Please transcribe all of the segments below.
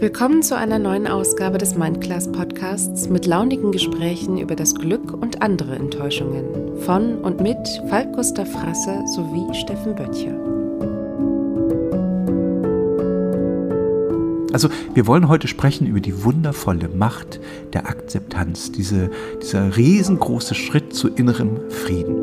Willkommen zu einer neuen Ausgabe des Mindclass Podcasts mit launigen Gesprächen über das Glück und andere Enttäuschungen von und mit Falk Gustav Frasse sowie Steffen Böttcher. Also wir wollen heute sprechen über die wundervolle Macht der Akzeptanz, dieser riesengroße Schritt zu innerem Frieden.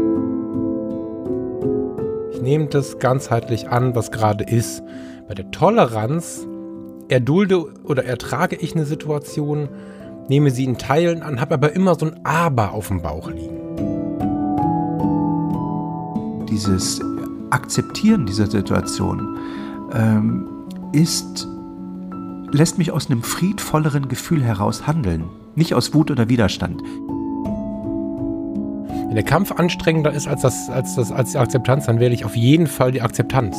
Ich nehme das ganzheitlich an, was gerade ist. Bei der Toleranz erdulde oder ertrage ich eine Situation, nehme sie in Teilen an, habe aber immer so ein Aber auf dem Bauch liegen. Dieses Akzeptieren dieser Situation lässt mich aus einem friedvolleren Gefühl heraus handeln, nicht aus Wut oder Widerstand. Wenn der Kampf anstrengender ist als die Akzeptanz, dann wähle ich auf jeden Fall die Akzeptanz.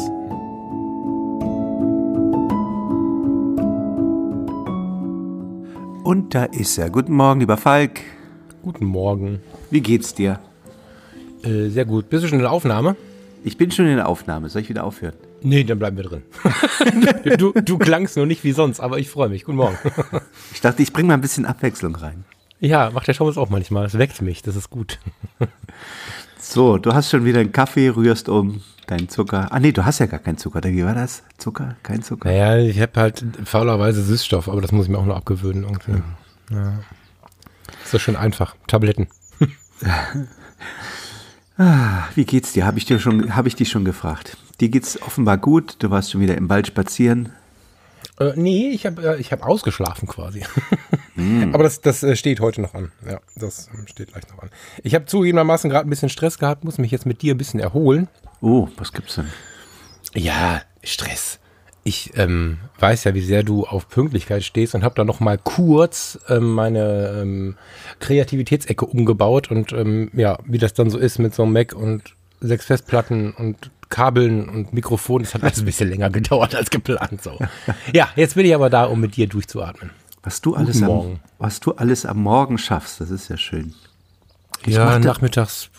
Und da ist er. Guten Morgen, lieber Falk. Guten Morgen. Wie geht's dir? Sehr gut. Bist du schon in der Aufnahme? Ich bin schon in der Aufnahme. Soll ich wieder aufhören? Nee, dann bleiben wir drin. du klangst nur nicht wie sonst, aber ich freue mich. Guten Morgen. Ich dachte, ich bringe mal ein bisschen Abwechslung rein. Ja, macht der Thomas auch manchmal. Das weckt mich, das ist gut. So, du hast schon wieder einen Kaffee, rührst um deinen Zucker. Ah nee, du hast ja gar keinen Zucker. Wie war das? Zucker? Kein Zucker? Naja, ich habe halt faulerweise Süßstoff, aber das muss ich mir auch noch abgewöhnen irgendwie. Ja. Ist so schön einfach. Tabletten. Wie geht's dir? Habe ich dich schon gefragt. Dir geht's offenbar gut. Du warst schon wieder im Wald spazieren. Nee, ich hab ausgeschlafen quasi. Aber das steht heute noch an. Ja, das steht gleich noch an. Ich habe zugegebenermaßen gerade ein bisschen Stress gehabt, muss mich jetzt mit dir ein bisschen erholen. Oh, was gibt's denn? Ja, Stress. Ich weiß ja, wie sehr du auf Pünktlichkeit stehst und habe da noch mal kurz meine Kreativitätsecke umgebaut und wie das dann so ist mit so einem Mac und 6 Festplatten und Kabeln und Mikrofon, das hat alles ein bisschen länger gedauert als geplant. So. Ja, jetzt bin ich aber da, um mit dir durchzuatmen. Was du alles am Morgen schaffst, das ist ja schön. Nachmittags,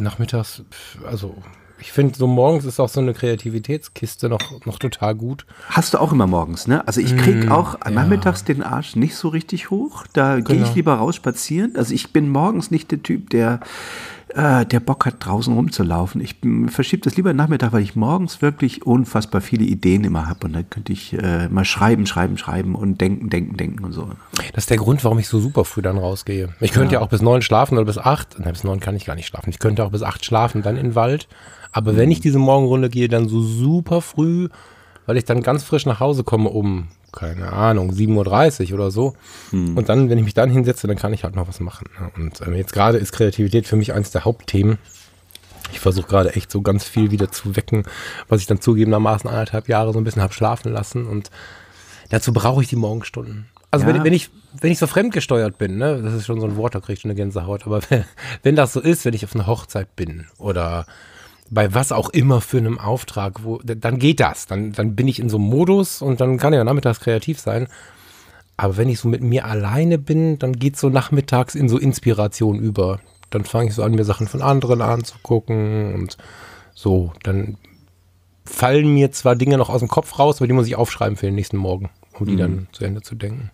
also ich finde, so morgens ist auch so eine Kreativitätskiste noch total gut. Hast du auch immer morgens, ne? Also ich kriege auch nachmittags den Arsch nicht so richtig hoch. Da gehe ich lieber raus spazieren. Also ich bin morgens nicht der Typ, der Bock hat, draußen rumzulaufen. Ich verschiebe das lieber Nachmittag, weil ich morgens wirklich unfassbar viele Ideen immer habe. Und dann könnte ich mal schreiben und denken und so. Das ist der Grund, warum ich so super früh dann rausgehe. Ich könnte ja auch bis 9 schlafen oder bis 8. Nein, bis 9 kann ich gar nicht schlafen. Ich könnte auch bis 8 schlafen, dann in den Wald. Aber wenn ich diese Morgenrunde gehe, dann so super früh, weil ich dann ganz frisch nach Hause komme um, keine Ahnung, 7.30 Uhr oder so. Und dann, wenn ich mich dann hinsetze, dann kann ich halt noch was machen. Und jetzt gerade ist Kreativität für mich eines der Hauptthemen. Ich versuche gerade echt so ganz viel wieder zu wecken, was ich dann zugegebenermaßen 1,5 Jahre so ein bisschen habe schlafen lassen. Und dazu brauche ich die Morgenstunden. Also wenn ich so fremdgesteuert bin, ne, das ist schon so ein Wort, da kriege ich schon eine Gänsehaut. Aber wenn das so ist, wenn ich auf einer Hochzeit bin oder bei was auch immer für einem Auftrag, dann geht das. Dann bin ich in so einem Modus und dann kann ich ja nachmittags kreativ sein. Aber wenn ich so mit mir alleine bin, dann geht es so nachmittags in so Inspiration über. Dann fange ich so an, mir Sachen von anderen anzugucken und so. Dann fallen mir zwar Dinge noch aus dem Kopf raus, aber die muss ich aufschreiben für den nächsten Morgen, um die dann zu Ende zu denken.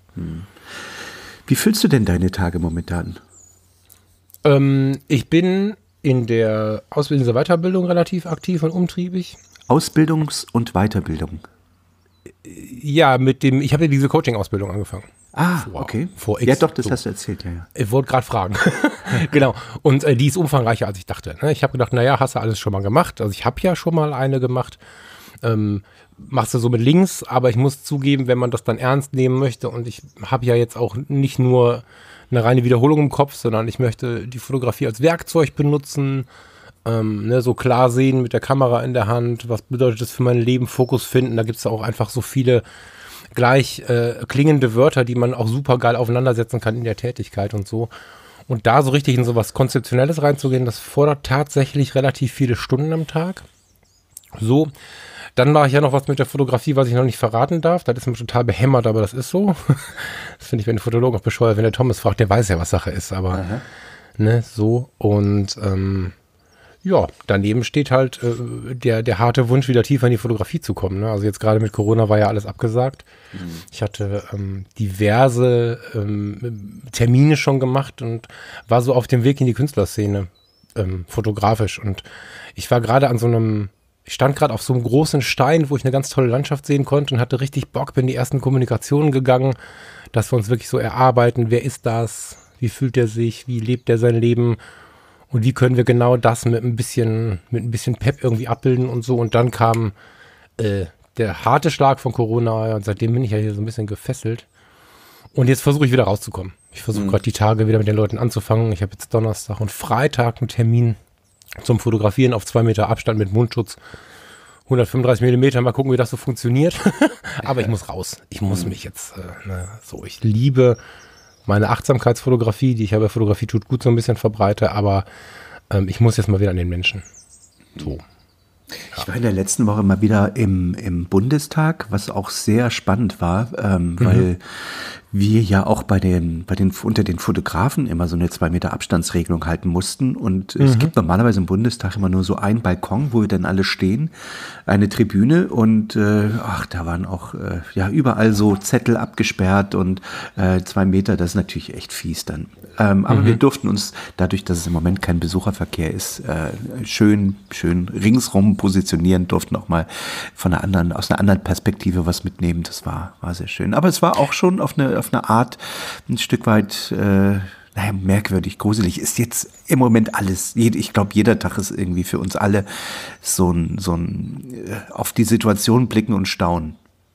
Wie fühlst du denn deine Tage momentan? Ich bin in der Ausbildung und Weiterbildung relativ aktiv und umtriebig. Ausbildungs- und Weiterbildung? Ja, ich habe ja diese Coaching-Ausbildung angefangen. Okay. Ja doch, das hast du erzählt, ja. Ich wollte gerade fragen. Genau. Und die ist umfangreicher, als ich dachte. Ich habe gedacht, hast du alles schon mal gemacht? Also ich habe ja schon mal eine gemacht. Machst du so mit links, aber ich muss zugeben, wenn man das dann ernst nehmen möchte und ich habe ja jetzt auch nicht nur eine reine Wiederholung im Kopf, sondern ich möchte die Fotografie als Werkzeug benutzen, so klar sehen mit der Kamera in der Hand, was bedeutet das für mein Leben, Fokus finden, da gibt es auch einfach so viele gleich klingende Wörter, die man auch super geil aufeinandersetzen kann in der Tätigkeit und so. Und da so richtig in so was Konzeptionelles reinzugehen, das fordert tatsächlich relativ viele Stunden am Tag. So, dann mache ich ja noch was mit der Fotografie, was ich noch nicht verraten darf. Das ist mir total behämmert, aber das ist so. Das finde ich, wenn der Fotologe auch bescheuert, wenn der Thomas fragt, der weiß ja, was Sache ist, aber so. Und Ja, daneben steht halt der harte Wunsch, wieder tiefer in die Fotografie zu kommen. Ne? Also jetzt gerade mit Corona war ja alles abgesagt. Ich hatte diverse Termine schon gemacht und war so auf dem Weg in die Künstlerszene, fotografisch. Und ich war gerade ich stand gerade auf so einem großen Stein, wo ich eine ganz tolle Landschaft sehen konnte und hatte richtig Bock, bin in die ersten Kommunikationen gegangen, dass wir uns wirklich so erarbeiten, wer ist das, wie fühlt er sich, wie lebt er sein Leben und wie können wir genau das mit ein bisschen Pep irgendwie abbilden und so. Und dann kam der harte Schlag von Corona und seitdem bin ich ja hier so ein bisschen gefesselt. Und jetzt versuche ich wieder rauszukommen. Ich versuche gerade die Tage wieder mit den Leuten anzufangen. Ich habe jetzt Donnerstag und Freitag einen Termin zum Fotografieren auf 2 Meter Abstand mit Mundschutz. 135 Millimeter, mal gucken, wie das so funktioniert. Aber ich muss raus. Ich muss mich jetzt, ich liebe meine Achtsamkeitsfotografie, die ich ja bei Fotografie tut gut so ein bisschen verbreite, aber ich muss jetzt mal wieder an den Menschen. So. Ich war in der letzten Woche mal wieder im Bundestag, was auch sehr spannend war, weil wir ja auch unter den Fotografen immer so eine 2 Meter Abstandsregelung halten mussten. Und es gibt normalerweise im Bundestag immer nur so einen Balkon, wo wir dann alle stehen, eine Tribüne und da waren auch überall so Zettel abgesperrt und 2 Meter, das ist natürlich echt fies dann. Aber wir durften uns, dadurch, dass es im Moment kein Besucherverkehr ist, schön ringsrum positionieren, durften auch mal aus einer anderen Perspektive was mitnehmen. Das war sehr schön. Aber es war auch schon auf eine Art ein Stück weit merkwürdig, gruselig. Ist jetzt im Moment alles. Ich glaube, jeder Tag ist irgendwie für uns alle so ein auf die Situation blicken und staunen.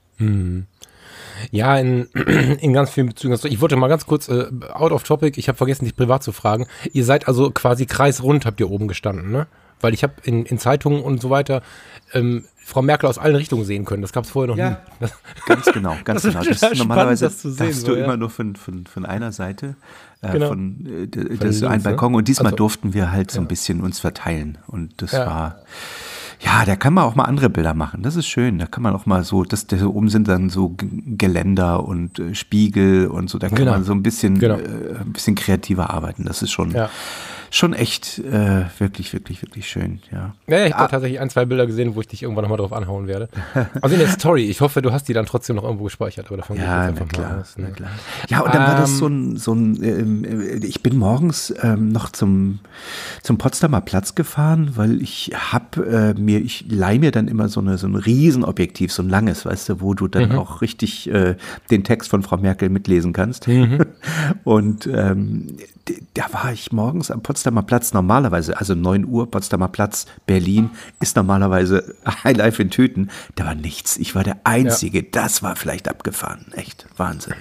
Ja, in ganz vielen Bezügen. Ich wollte mal ganz kurz, out of topic, ich habe vergessen, dich privat zu fragen. Ihr seid also quasi kreisrund, habt ihr oben gestanden, ne? Weil ich habe in Zeitungen und so weiter Frau Merkel aus allen Richtungen sehen können. Das gab es vorher noch nie. Ganz genau. Das ist normalerweise das zu sehen, darfst du immer nur von einer Seite, Genau. das ist ein Balkon. Ne? Und diesmal durften wir halt so ein bisschen uns verteilen. Und das war... Ja, da kann man auch mal andere Bilder machen. Das ist schön. Da kann man auch mal so, da oben sind dann so Geländer und Spiegel und so. Da kann man so ein bisschen kreativer arbeiten. Das ist schon echt wirklich, wirklich, wirklich schön. Ja, ich habe tatsächlich 1-2 Bilder gesehen, wo ich dich irgendwann nochmal drauf anhauen werde. Also in der Story. Ich hoffe, du hast die dann trotzdem noch irgendwo gespeichert. Aber davon gehe ich jetzt einfach mal aus. Ne? Klar. Ja, und dann war das so ein ich bin morgens noch zum Potsdamer Platz gefahren, weil ich leih mir dann immer so ein Riesenobjektiv, so ein langes, weißt du, wo du dann auch richtig den Text von Frau Merkel mitlesen kannst. Und da war ich morgens am Potsdamer Platz normalerweise, also 9 Uhr, Potsdamer Platz, Berlin, ist normalerweise Highlife in Tüten. Da war nichts. Ich war der Einzige. Ja. Das war vielleicht abgefahren. Echt Wahnsinn.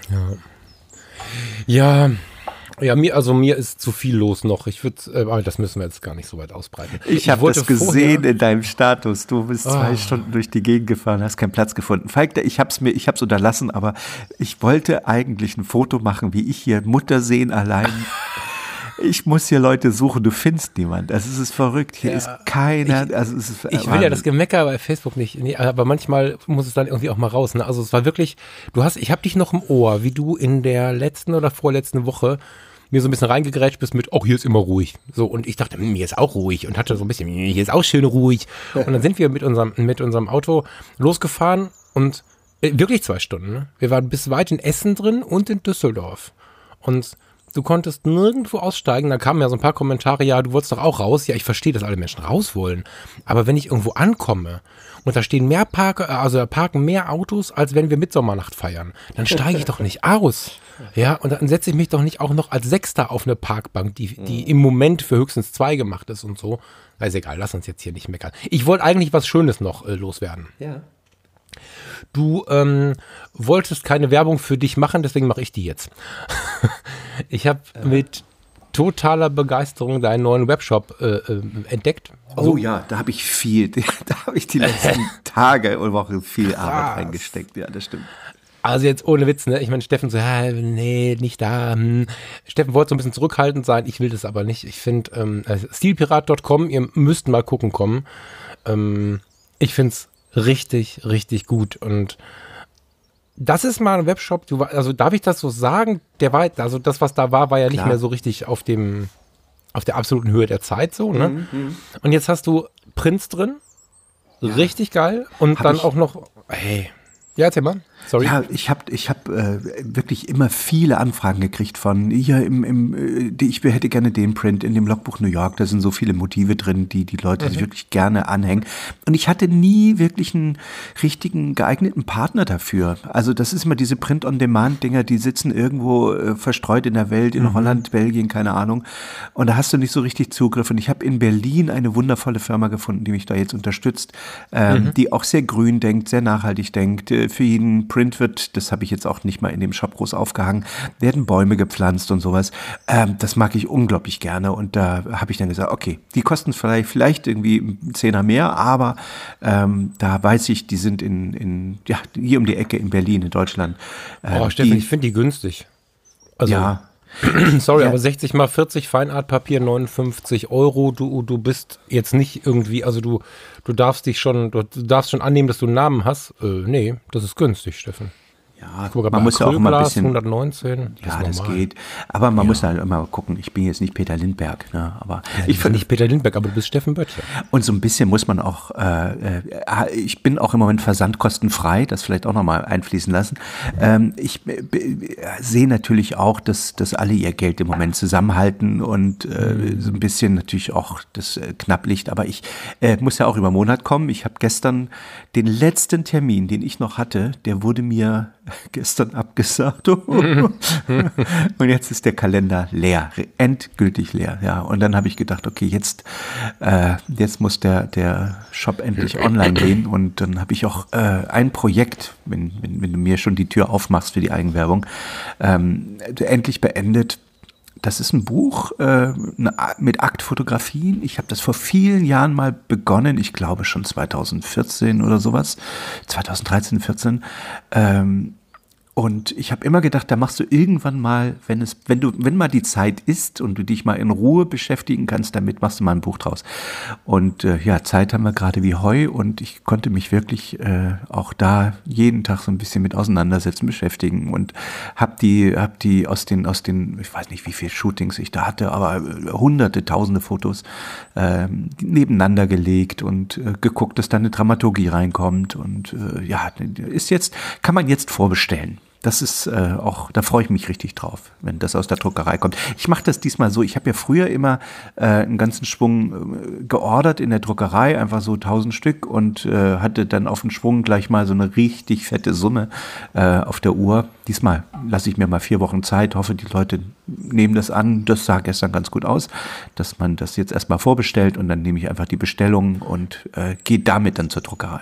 Ja, mir ist zu viel los noch. Aber das müssen wir jetzt gar nicht so weit ausbreiten. Ich habe das gesehen in deinem Status. Du bist 2 Stunden durch die Gegend gefahren, hast keinen Platz gefunden. Falk, ich hab's unterlassen, aber ich wollte eigentlich ein Foto machen, wie ich hier Mutter sehen allein. Ich muss hier Leute suchen, du findest niemand. Also es ist verrückt, hier ist keiner. Ich will ja das Gemecker bei Facebook nicht, aber manchmal muss es dann irgendwie auch mal raus. Ne? Also es war wirklich, ich habe dich noch im Ohr, wie du in der letzten oder vorletzten Woche mir so ein bisschen reingegrätscht bist mit, hier ist immer ruhig. So, und ich dachte, mir ist auch ruhig und hatte so ein bisschen, hier ist auch schön ruhig. Und dann sind wir mit unserem Auto losgefahren und wirklich 2 Stunden. Ne? Wir waren bis weit in Essen drin und in Düsseldorf. Und du konntest nirgendwo aussteigen. Da kamen ja so ein paar Kommentare, ja, du wolltest doch auch raus. Ja, ich verstehe, dass alle Menschen raus wollen. Aber wenn ich irgendwo ankomme und da stehen parken mehr Autos, als wenn wir Mitsommernacht feiern, dann steige ich doch nicht aus. Ja, und dann setze ich mich doch nicht auch noch als Sechster auf eine Parkbank, die im Moment für höchstens 2 gemacht ist und so. Na, ist egal, lass uns jetzt hier nicht meckern. Ich wollte eigentlich was Schönes noch loswerden. Ja. Du wolltest keine Werbung für dich machen, deswegen mache ich die jetzt. Ich habe mit totaler Begeisterung deinen neuen Webshop entdeckt. Oh ja, da habe ich die letzten Tage und Wochen viel Arbeit reingesteckt. Ja, das stimmt. Also jetzt ohne Witz, ne? Ich meine, Steffen so, nee, nicht da. Steffen wollte so ein bisschen zurückhaltend sein, ich will das aber nicht. Ich finde, stilpirat.com, ihr müsst mal gucken kommen. Ich finde es richtig, richtig gut. Und das ist mal ein Webshop, also darf ich das so sagen? Das, was da war ja nicht mehr so richtig auf dem auf der absoluten Höhe der Zeit so, ne? Und jetzt hast du Prints drin, richtig geil und dann auch noch, hey, ja, erzähl mal. Sorry. Ja, ich hab wirklich immer viele Anfragen gekriegt von ich hätte gerne den Print in dem Logbuch New York, da sind so viele Motive drin, die Leute sich wirklich gerne anhängen. Und ich hatte nie wirklich einen richtigen geeigneten Partner dafür. Also das ist immer diese Print-on-Demand-Dinger, die sitzen irgendwo verstreut in der Welt, in Holland, Belgien, keine Ahnung. Und da hast du nicht so richtig Zugriff. Und ich habe in Berlin eine wundervolle Firma gefunden, die mich da jetzt unterstützt, die auch sehr grün denkt, sehr nachhaltig denkt, für jeden Print wird, das habe ich jetzt auch nicht mal in dem Shop groß aufgehangen, werden Bäume gepflanzt und sowas. Das mag ich unglaublich gerne und da habe ich dann gesagt, okay, die kosten vielleicht irgendwie einen Zehner mehr, aber da weiß ich, die sind hier um die Ecke in Berlin, in Deutschland. Steffen, ich finde die günstig. Also, ja. Sorry, aber 60 mal 40 Feinartpapier, 59 €. Du bist jetzt nicht irgendwie, also du darfst schon annehmen, dass du einen Namen hast. Nee, das ist günstig, Steffen. Ja, man muss ja auch immer ein bisschen 119. Ja, das geht. Aber man muss halt immer gucken. Ich bin jetzt nicht Peter Lindberg, ne? Aber ich bin nicht Peter Lindberg, aber du bist Steffen Böttcher. Und so ein bisschen muss man auch. Ich bin auch im Moment versandkostenfrei. Das vielleicht auch nochmal einfließen lassen. Ich sehe natürlich auch, dass alle ihr Geld im Moment zusammenhalten und so ein bisschen natürlich auch das Knapplicht. Aber ich muss ja auch über Monat kommen. Ich habe gestern den letzten Termin, den ich noch hatte, der wurde mir gestern abgesagt. Und jetzt ist der Kalender leer, endgültig leer. Ja, und dann habe ich gedacht, okay, jetzt muss der Shop endlich online gehen. Und dann habe ich auch ein Projekt, wenn du mir schon die Tür aufmachst für die Eigenwerbung, endlich beendet. Das ist ein Buch mit Aktfotografien. Ich habe das vor vielen Jahren mal begonnen. Ich glaube schon 2014 oder sowas. 2013, 14. Und ich habe immer gedacht, da machst du irgendwann mal, wenn mal die Zeit ist und du dich mal in Ruhe beschäftigen kannst damit, machst du mal ein Buch draus. Und Zeit haben wir gerade wie Heu und ich konnte mich wirklich auch da jeden Tag so ein bisschen mit auseinandersetzen, beschäftigen und hab die aus den, ich weiß nicht, wie viele Shootings ich da hatte, aber hunderte, tausende Fotos nebeneinander gelegt und geguckt, dass da eine Dramaturgie reinkommt und kann man jetzt vorbestellen. Das ist da freue ich mich richtig drauf, wenn das aus der Druckerei kommt. Ich mache das diesmal so, ich habe ja früher immer einen ganzen Schwung geordert in der Druckerei, einfach so 1000 Stück und hatte dann auf den Schwung gleich mal so eine richtig fette Summe auf der Uhr. Diesmal lasse ich mir mal 4 Wochen Zeit, hoffe, die Leute nehmen das an. Das sah gestern ganz gut aus, dass man das jetzt erstmal vorbestellt und dann nehme ich einfach die Bestellung und gehe damit dann zur Druckerei.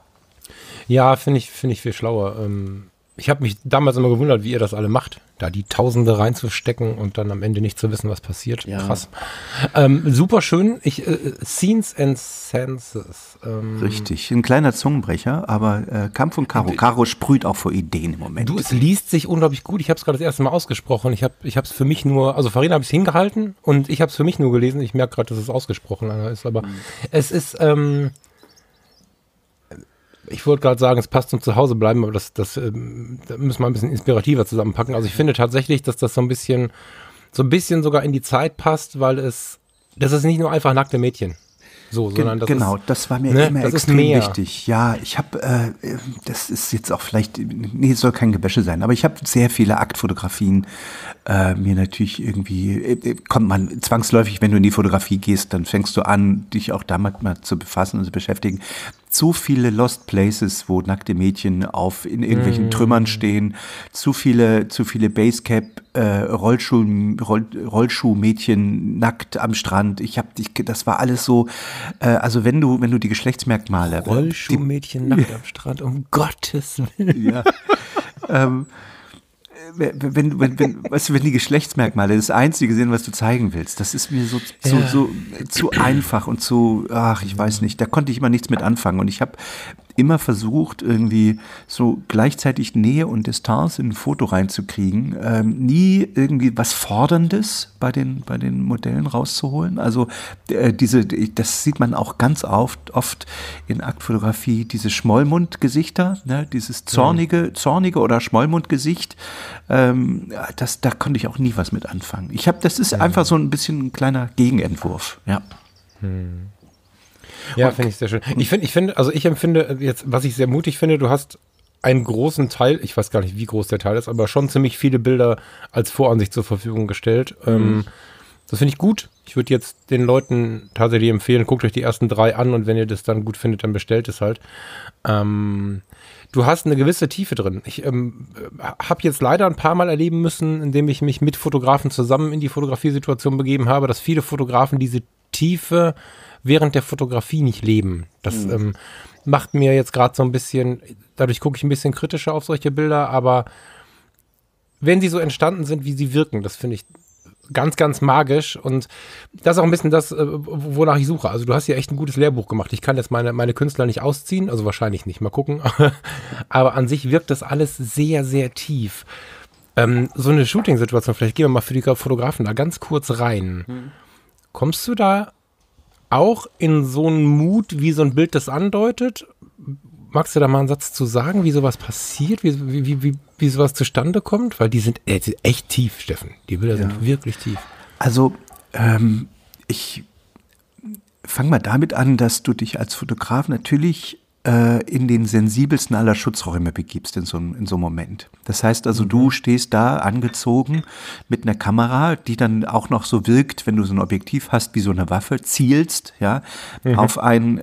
Ja, finde ich viel schlauer. Ich habe mich damals immer gewundert, wie ihr das alle macht, da die Tausende reinzustecken und dann am Ende nicht zu wissen, was passiert. Ja. Krass. Super schön. Scenes and Senses. Richtig, ein kleiner Zungenbrecher, aber Kampf und Karo. Karo sprüht auch vor Ideen im Moment. Es liest sich unglaublich gut. Ich habe es gerade das erste Mal ausgesprochen. Ich habe es für mich nur, also Farina habe ich es hingehalten und ich habe es für mich nur gelesen. Ich merke gerade, dass es ausgesprochen ist, aber es ist ich wollte gerade sagen, es passt zum Zuhausebleiben, aber das da müssen wir ein bisschen inspirativer zusammenpacken. Also ich finde tatsächlich, dass das so ein bisschen sogar in die Zeit passt, weil das ist nicht nur einfach nackte Mädchen. So, sondern das war mir immer extrem wichtig. Ja, ich habe, das ist jetzt auch vielleicht, es soll kein Gebäsche sein, aber ich habe sehr viele Aktfotografien mir natürlich irgendwie, kommt man zwangsläufig, wenn du in die Fotografie gehst, dann fängst du an, dich auch damit mal zu befassen und zu beschäftigen. Zu viele Lost Places, wo nackte Mädchen in irgendwelchen Trümmern stehen, zu viele Basecap Rollschuhmädchen nackt am Strand. Das war alles so, also wenn du die Geschlechtsmerkmale. Rollschuhmädchen nackt am Strand, um Gottes Willen. Ja. Wenn die Geschlechtsmerkmale das Einzige sind, was du zeigen willst, das ist mir so zu einfach und ich weiß nicht, da konnte ich immer nichts mit anfangen. Und ich habe immer versucht, irgendwie so gleichzeitig Nähe und Distanz in ein Foto reinzukriegen. Nie irgendwie was Forderndes bei den Modellen rauszuholen. Also das sieht man auch ganz oft in Aktfotografie, diese Schmollmundgesichter, ne, dieses zornige oder Schmollmundgesicht. Da konnte ich auch nie was mit anfangen. Das ist einfach so ein bisschen ein kleiner Gegenentwurf, ja. Ja, finde ich sehr schön. Ich empfinde jetzt, was ich sehr mutig finde, du hast einen großen Teil, ich weiß gar nicht, wie groß der Teil ist, aber schon ziemlich viele Bilder als Voransicht zur Verfügung gestellt. Das finde ich gut. Ich würde jetzt den Leuten tatsächlich empfehlen, guckt euch die ersten 3 an und wenn ihr das dann gut findet, dann bestellt es halt. Du hast eine gewisse Tiefe drin. Ich habe jetzt leider ein paar Mal erleben müssen, indem ich mich mit Fotografen zusammen in die Fotografiesituation begeben habe, dass viele Fotografen diese Tiefe während der Fotografie nicht leben. Das macht mir jetzt gerade so ein bisschen, dadurch gucke ich ein bisschen kritischer auf solche Bilder, aber wenn sie so entstanden sind, wie sie wirken, das finde ich ganz, ganz magisch und das ist auch ein bisschen das, wonach ich suche. Also du hast hier echt ein gutes Lehrbuch gemacht. Ich kann jetzt meine Künstler nicht ausziehen, also wahrscheinlich nicht, mal gucken, aber an sich wirkt das alles sehr, sehr tief. So eine Shooting-Situation, vielleicht gehen wir mal für die Fotografen da ganz kurz rein. Kommst du da auch in so einen Mut, wie so ein Bild das andeutet? Magst du da mal einen Satz zu sagen, wie sowas passiert, wie sowas zustande kommt? Weil die sind echt tief, Steffen. Die Bilder sind wirklich tief. Also ich fange mal damit an, dass du dich als Fotograf natürlich in den sensibelsten aller Schutzräume begibst in so einem Moment. Das heißt also, du stehst da angezogen mit einer Kamera, die dann auch noch so wirkt, wenn du so ein Objektiv hast, wie so eine Waffe, zielst, ja, auf ein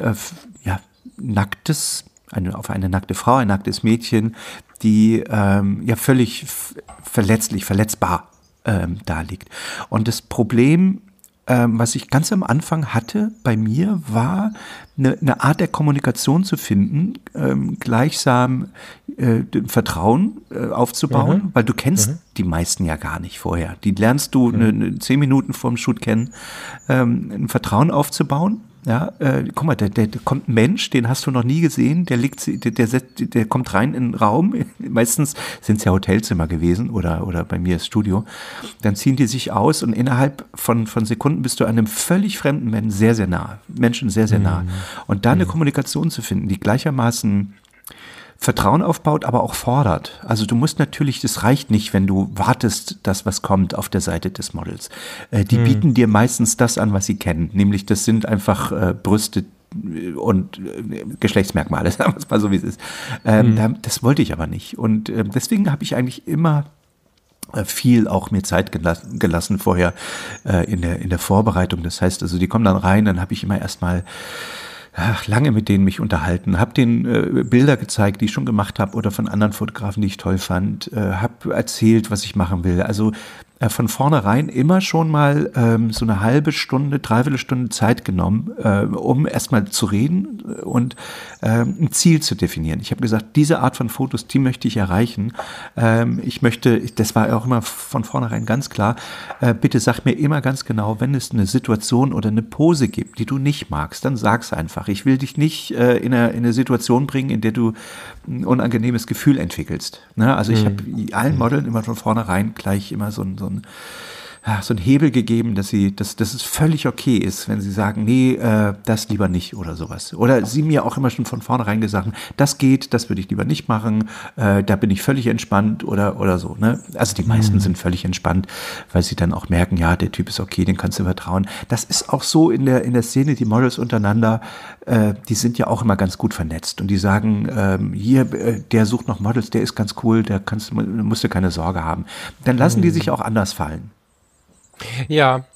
auf eine nackte Frau, ein nacktes Mädchen, die völlig verletzbar da liegt. Und das Problem, was ich ganz am Anfang hatte bei mir, war eine Art der Kommunikation zu finden, gleichsam Vertrauen aufzubauen, weil du kennst die meisten ja gar nicht vorher. Die lernst du 10 Minuten vorm Shoot kennen, ein Vertrauen aufzubauen. Ja, guck mal, da kommt ein Mensch, den hast du noch nie gesehen, der kommt rein in den Raum, meistens sind es ja Hotelzimmer gewesen oder bei mir das Studio, dann ziehen die sich aus und innerhalb von Sekunden bist du einem völlig fremden Menschen sehr, sehr nah. Und da eine Kommunikation zu finden, die gleichermaßen Vertrauen aufbaut, aber auch fordert. Also du musst natürlich, das reicht nicht, wenn du wartest, dass was kommt auf der Seite des Models. Die bieten dir meistens das an, was sie kennen. Nämlich das sind einfach Brüste und Geschlechtsmerkmale, sagen wir es mal so, wie es ist. Das wollte ich aber nicht. Und deswegen habe ich eigentlich immer viel auch mir Zeit gelassen vorher in der Vorbereitung. Das heißt also, die kommen dann rein, dann habe ich immer erstmal lange mit denen mich unterhalten, habe denen Bilder gezeigt, die ich schon gemacht habe oder von anderen Fotografen, die ich toll fand, habe erzählt, was ich machen will. Also von vornherein immer schon mal so eine halbe Stunde, dreiviertel Stunde Zeit genommen, um erstmal zu reden und ein Ziel zu definieren. Ich habe gesagt, diese Art von Fotos, die möchte ich erreichen. Das war auch immer von vornherein ganz klar, bitte sag mir immer ganz genau, wenn es eine Situation oder eine Pose gibt, die du nicht magst, dann sag's einfach. Ich will dich nicht in eine Situation bringen, in der du ein unangenehmes Gefühl entwickelst. Ne? Also ich habe allen Modeln immer von vornherein gleich immer so ein Hebel gegeben, dass es völlig okay ist, wenn sie sagen, nee, das lieber nicht oder sowas. Oder sie mir auch immer schon von vornherein gesagt haben, das geht, das würde ich lieber nicht machen, da bin ich völlig entspannt oder so. Ne? Also die meisten sind völlig entspannt, weil sie dann auch merken, ja, der Typ ist okay, den kannst du vertrauen. Das ist auch so in der Szene, die Models untereinander, die sind ja auch immer ganz gut vernetzt und die sagen, hier, der sucht noch Models, der ist ganz cool, musst du keine Sorge haben. Dann lassen die sich auch anders fallen. Ja,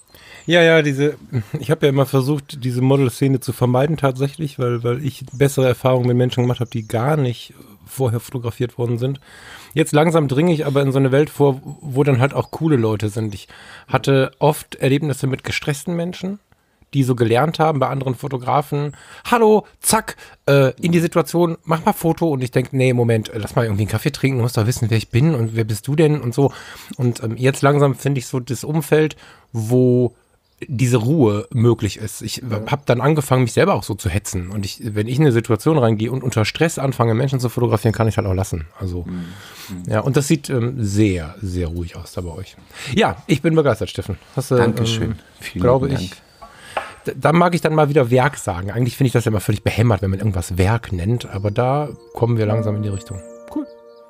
ich habe ja immer versucht, diese Model-Szene zu vermeiden tatsächlich, weil ich bessere Erfahrungen mit Menschen gemacht habe, die gar nicht vorher fotografiert worden sind. Jetzt langsam dringe ich aber in so eine Welt vor, wo dann halt auch coole Leute sind. Ich hatte oft Erlebnisse mit gestressten Menschen, die so gelernt haben bei anderen Fotografen, hallo, zack, in die Situation, mach mal Foto und ich denke, nee, Moment, lass mal irgendwie einen Kaffee trinken, du musst doch wissen, wer ich bin und wer bist du denn und so. Und jetzt langsam finde ich so das Umfeld, wo diese Ruhe möglich ist. Ich habe dann angefangen, mich selber auch so zu hetzen. Und wenn ich in eine Situation reingehe und unter Stress anfange, Menschen zu fotografieren, kann ich halt auch lassen. Also, ja, und das sieht sehr, sehr ruhig aus da bei euch. Ja, ich bin begeistert, Steffen. Dankeschön. Vielen glaube Dank. ich. Da mag ich dann mal wieder Werk sagen. Eigentlich finde ich das ja immer völlig behämmert, wenn man irgendwas Werk nennt. Aber da kommen wir langsam in die Richtung. Cool.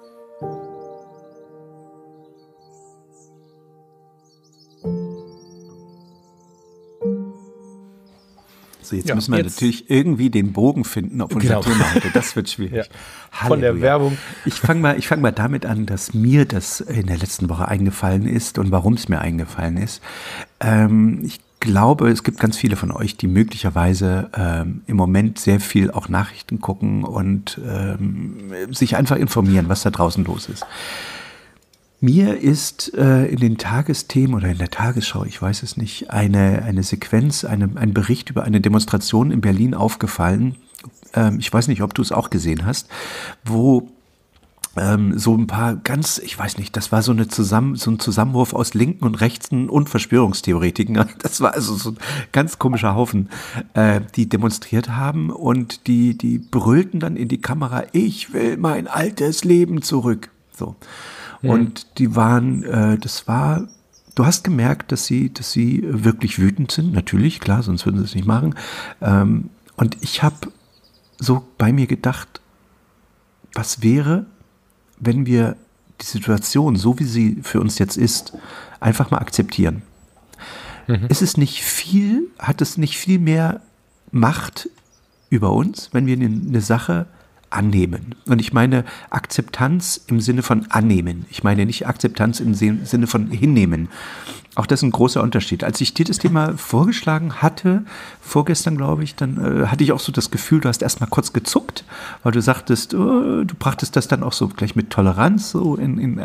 So, jetzt müssen wir natürlich irgendwie den Bogen finden auf unser Thema heute. Das wird schwierig. Ja. Von der Werbung. Ich fang mal damit an, dass mir das in der letzten Woche eingefallen ist und warum es mir eingefallen ist. Ich glaube, es gibt ganz viele von euch, die möglicherweise im Moment sehr viel auch Nachrichten gucken und sich einfach informieren, was da draußen los ist. Mir ist in den Tagesthemen oder in der Tagesschau, ich weiß es nicht, eine Sequenz, ein Bericht über eine Demonstration in Berlin aufgefallen. Ich weiß nicht, ob du es auch gesehen hast, wo so ein paar ich weiß nicht, das war so ein Zusammenwurf aus Linken und Rechten und Verschwörungstheoretikern. Das war also so ein ganz komischer Haufen, die demonstriert haben und die brüllten dann in die Kamera, ich will mein altes Leben zurück. So. Und die waren, du hast gemerkt, dass sie wirklich wütend sind, natürlich, klar, sonst würden sie es nicht machen. Und ich habe so bei mir gedacht, was wäre, wenn wir die Situation, so wie sie für uns jetzt ist, einfach mal akzeptieren? Hat es nicht viel mehr Macht über uns, wenn wir eine Sache annehmen? Und ich meine Akzeptanz im Sinne von annehmen. Ich meine nicht Akzeptanz im Sinne von hinnehmen. Auch das ist ein großer Unterschied. Als ich dir das Thema vorgeschlagen hatte, vorgestern glaube ich, dann hatte ich auch so das Gefühl, du hast erstmal kurz gezuckt, weil du sagtest, du brachtest das dann auch so gleich mit Toleranz so in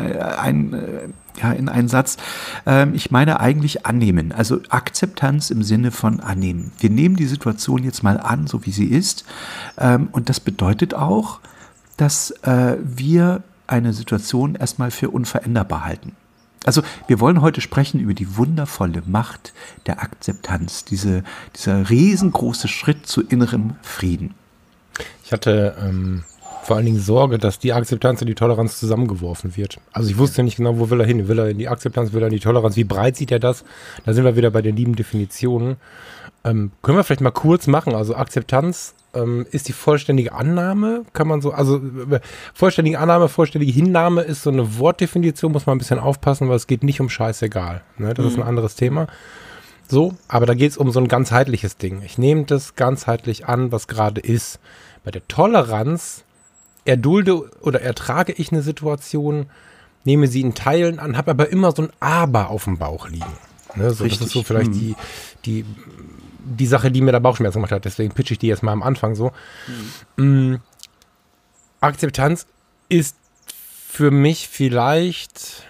einen Satz. Ich meine eigentlich annehmen, also Akzeptanz im Sinne von annehmen. Wir nehmen die Situation jetzt mal an, so wie sie ist. Und das bedeutet auch, dass wir eine Situation erstmal für unveränderbar halten. Also wir wollen heute sprechen über die wundervolle Macht der Akzeptanz, dieser riesengroße Schritt zu innerem Frieden. Ich hatte vor allen Dingen Sorge, dass die Akzeptanz und die Toleranz zusammengeworfen wird. Also ich wusste nicht genau, wo will er hin. Will er in die Akzeptanz, will er in die Toleranz? Wie breit sieht er das? Da sind wir wieder bei den lieben Definitionen. Können wir vielleicht mal kurz machen. Also Akzeptanz ist die vollständige Annahme, kann man so, also vollständige Annahme, vollständige Hinnahme ist so eine Wortdefinition, muss man ein bisschen aufpassen, weil es geht nicht um scheißegal. Ne? Das ist ein anderes Thema. So, aber da geht es um so ein ganzheitliches Ding. Ich nehme das ganzheitlich an, was gerade ist. Bei der Toleranz erdulde oder ertrage ich eine Situation, nehme sie in Teilen an, habe aber immer so ein Aber auf dem Bauch liegen. Ne? So, das ist so vielleicht die Sache, die mir da Bauchschmerzen gemacht hat. Deswegen pitche ich die jetzt mal am Anfang so. Akzeptanz ist für mich vielleicht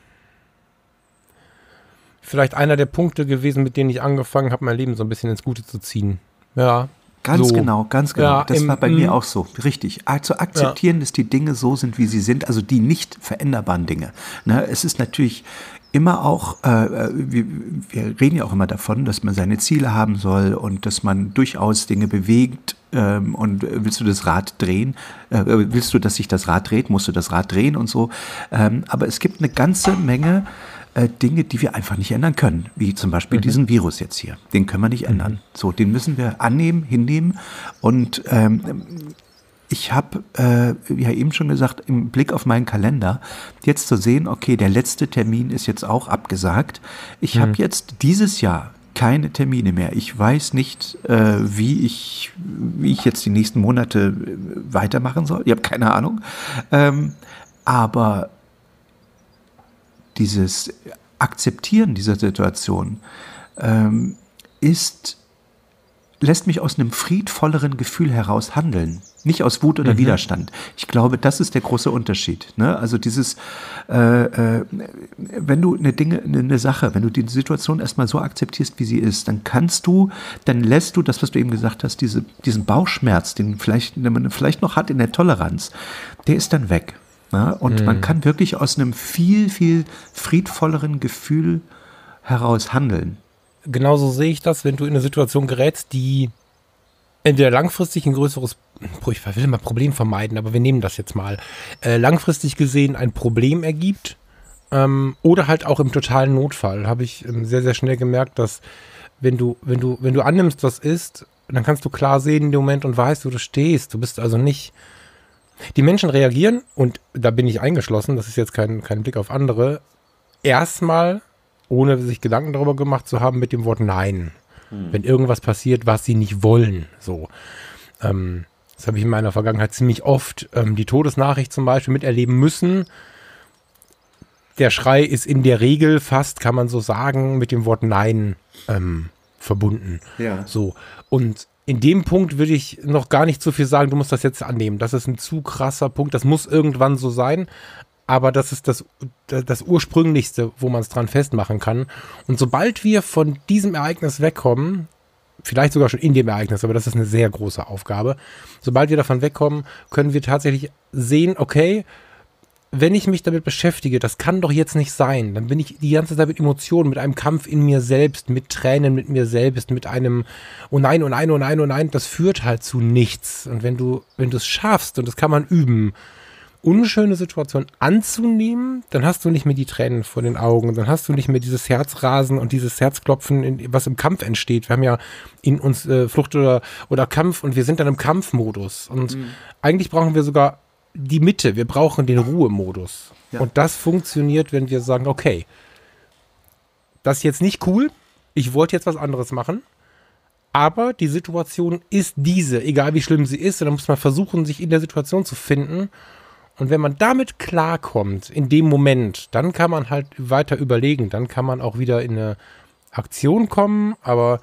einer der Punkte gewesen, mit denen ich angefangen habe, mein Leben so ein bisschen ins Gute zu ziehen. Ja. Ganz so. genau. Ja, das war bei mir auch so. Richtig. Zu akzeptieren, dass die Dinge so sind, wie sie sind, also die nicht veränderbaren Dinge. Ne, es ist natürlich immer auch, wir reden ja auch immer davon, dass man seine Ziele haben soll und dass man durchaus Dinge bewegt. Und willst du das Rad drehen? Willst du, dass sich das Rad dreht? Musst du das Rad drehen und so? Aber es gibt eine ganze Menge Dinge, die wir einfach nicht ändern können, wie zum Beispiel diesen Virus jetzt hier. Den können wir nicht ändern. So, den müssen wir annehmen, hinnehmen. Und ich habe ja eben schon gesagt, im Blick auf meinen Kalender, jetzt zu sehen, okay, der letzte Termin ist jetzt auch abgesagt. Ich habe jetzt dieses Jahr keine Termine mehr. Ich weiß nicht, wie ich jetzt die nächsten Monate weitermachen soll. Ich habe keine Ahnung. Aber dieses Akzeptieren dieser Situation lässt mich aus einem friedvolleren Gefühl heraus handeln. Nicht aus Wut oder Widerstand. Ich glaube, das ist der große Unterschied. Ne? Also dieses, wenn du eine Sache, wenn du die Situation erstmal so akzeptierst, wie sie ist, dann lässt du das, was du eben gesagt hast, diesen Bauchschmerz, den man vielleicht noch hat in der Toleranz, der ist dann weg. Ne? Und man kann wirklich aus einem viel, viel friedvolleren Gefühl heraus handeln. genauso sehe ich das, wenn du in eine Situation gerätst, die entweder langfristig ein größeres, ich will immer Problem vermeiden, aber wir nehmen das jetzt mal, langfristig gesehen ein Problem ergibt, oder halt auch im totalen Notfall. Habe ich sehr, sehr schnell gemerkt, dass wenn du annimmst, was ist, dann kannst du klar sehen in dem Moment und weißt, wo du stehst. Du bist also nicht. Die Menschen reagieren, und da bin ich eingeschlossen, das ist jetzt kein Blick auf andere, erstmal, ohne sich Gedanken darüber gemacht zu haben, mit dem Wort Nein. Wenn irgendwas passiert, was sie nicht wollen. So. Das habe ich in meiner Vergangenheit ziemlich oft, die Todesnachricht zum Beispiel miterleben müssen. Der Schrei ist in der Regel fast, kann man so sagen, mit dem Wort Nein verbunden. Ja. So. Und in dem Punkt würde ich noch gar nicht so viel sagen, du musst das jetzt annehmen. Das ist ein zu krasser Punkt, das muss irgendwann so sein. Aber das ist das Ursprünglichste, wo man es dran festmachen kann. Und sobald wir von diesem Ereignis wegkommen, vielleicht sogar schon in dem Ereignis, aber das ist eine sehr große Aufgabe, sobald wir davon wegkommen, können wir tatsächlich sehen, okay, wenn ich mich damit beschäftige, das kann doch jetzt nicht sein, dann bin ich die ganze Zeit mit Emotionen, mit einem Kampf in mir selbst, mit Tränen mit mir selbst, mit einem oh nein, oh nein, oh nein, oh nein, das führt halt zu nichts. Und wenn du es schaffst, und das kann man üben, unschöne Situation anzunehmen, dann hast du nicht mehr die Tränen vor den Augen, dann hast du nicht mehr dieses Herzrasen und dieses Herzklopfen, was im Kampf entsteht. Wir haben ja in uns Flucht oder Kampf, und wir sind dann im Kampfmodus. Und eigentlich brauchen wir sogar die Mitte, wir brauchen den Ruhemodus. Ja. Und das funktioniert, wenn wir sagen, okay, das ist jetzt nicht cool, ich wollte jetzt was anderes machen, aber die Situation ist diese, egal wie schlimm sie ist, und dann muss man versuchen, sich in der Situation zu finden. Und wenn man damit klarkommt, in dem Moment, dann kann man halt weiter überlegen, dann kann man auch wieder in eine Aktion kommen, aber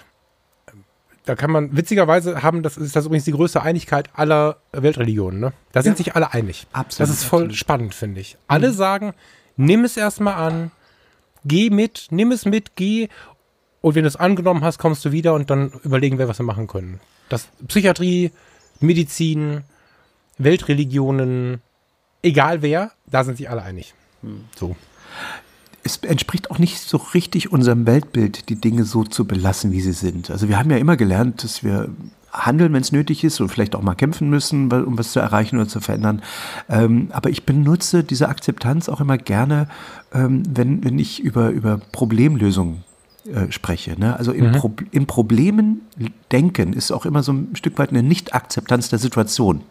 da kann man, witzigerweise haben, das ist übrigens die größte Einigkeit aller Weltreligionen, ne? Da sind sich alle einig. Absolut. Das ist voll spannend, finde ich. Alle sagen, nimm es erstmal an, nimm es mit, geh, und wenn du es angenommen hast, kommst du wieder, und dann überlegen wir, was wir machen können. Das Psychiatrie, Medizin, Weltreligionen, egal wer, da sind sich alle einig. So. Es entspricht auch nicht so richtig unserem Weltbild, die Dinge so zu belassen, wie sie sind. Also wir haben ja immer gelernt, dass wir handeln, wenn es nötig ist, und vielleicht auch mal kämpfen müssen, um was zu erreichen oder zu verändern. Aber ich benutze diese Akzeptanz auch immer gerne, wenn ich über Problemlösungen spreche. Ne? Also in Problemen denken ist auch immer so ein Stück weit eine Nicht-Akzeptanz der Situation.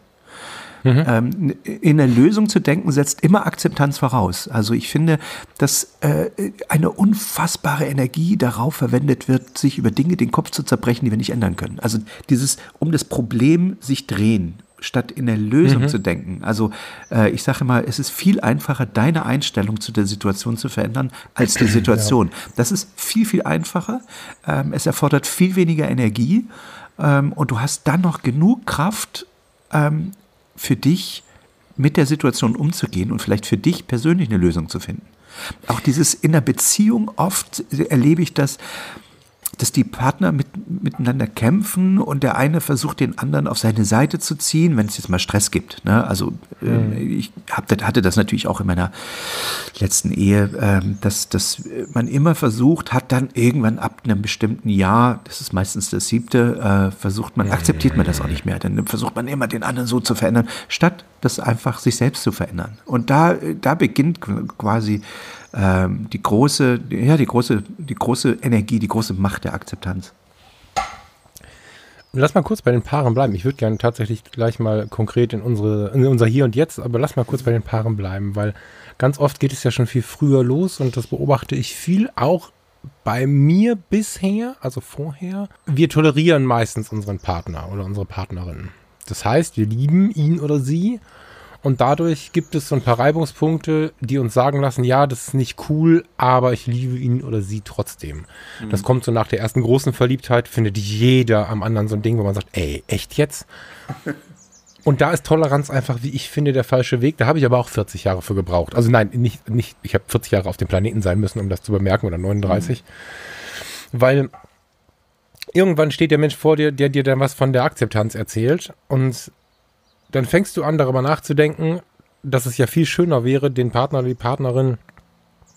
In der Lösung zu denken, setzt immer Akzeptanz voraus. Also ich finde, dass eine unfassbare Energie darauf verwendet wird, sich über Dinge den Kopf zu zerbrechen, die wir nicht ändern können. Also dieses um das Problem sich drehen, statt in der Lösung zu denken. Also ich sage immer, es ist viel einfacher, deine Einstellung zu der Situation zu verändern, als die Situation. Ja. Das ist viel, viel einfacher. Es erfordert viel weniger Energie, und du hast dann noch genug Kraft, für dich mit der Situation umzugehen und vielleicht für dich persönlich eine Lösung zu finden. Auch dieses in der Beziehung, oft erlebe ich das, dass die Partner miteinander kämpfen, und der eine versucht, den anderen auf seine Seite zu ziehen, wenn es jetzt mal Stress gibt. Ne? Also ich hatte das natürlich auch in meiner letzten Ehe, dass man immer versucht hat, dann irgendwann ab einem bestimmten Jahr, das ist meistens das 7., akzeptiert man das auch nicht mehr. Dann versucht man immer, den anderen so zu verändern, statt das einfach sich selbst zu verändern. Und da beginnt quasi die große Energie, die große Macht der Akzeptanz. Lass mal kurz bei den Paaren bleiben. Ich würde gerne tatsächlich gleich mal konkret in unser Hier und Jetzt, aber lass mal kurz bei den Paaren bleiben, weil ganz oft geht es ja schon viel früher los, und das beobachte ich viel auch bei mir bisher, also vorher. Wir tolerieren meistens unseren Partner oder unsere Partnerin. Das heißt, wir lieben ihn oder sie. Und dadurch gibt es so ein paar Reibungspunkte, die uns sagen lassen, ja, das ist nicht cool, aber ich liebe ihn oder sie trotzdem. Das kommt so nach der ersten großen Verliebtheit, findet jeder am anderen so ein Ding, wo man sagt, ey, echt jetzt? Und da ist Toleranz einfach, wie ich finde, der falsche Weg. Da habe ich aber auch 40 Jahre für gebraucht. Also nein, nicht ich habe 40 Jahre auf dem Planeten sein müssen, um das zu bemerken, oder 39. Weil irgendwann steht der Mensch vor dir, der dir dann was von der Akzeptanz erzählt, und dann fängst du an, darüber nachzudenken, dass es ja viel schöner wäre, den Partner oder die Partnerin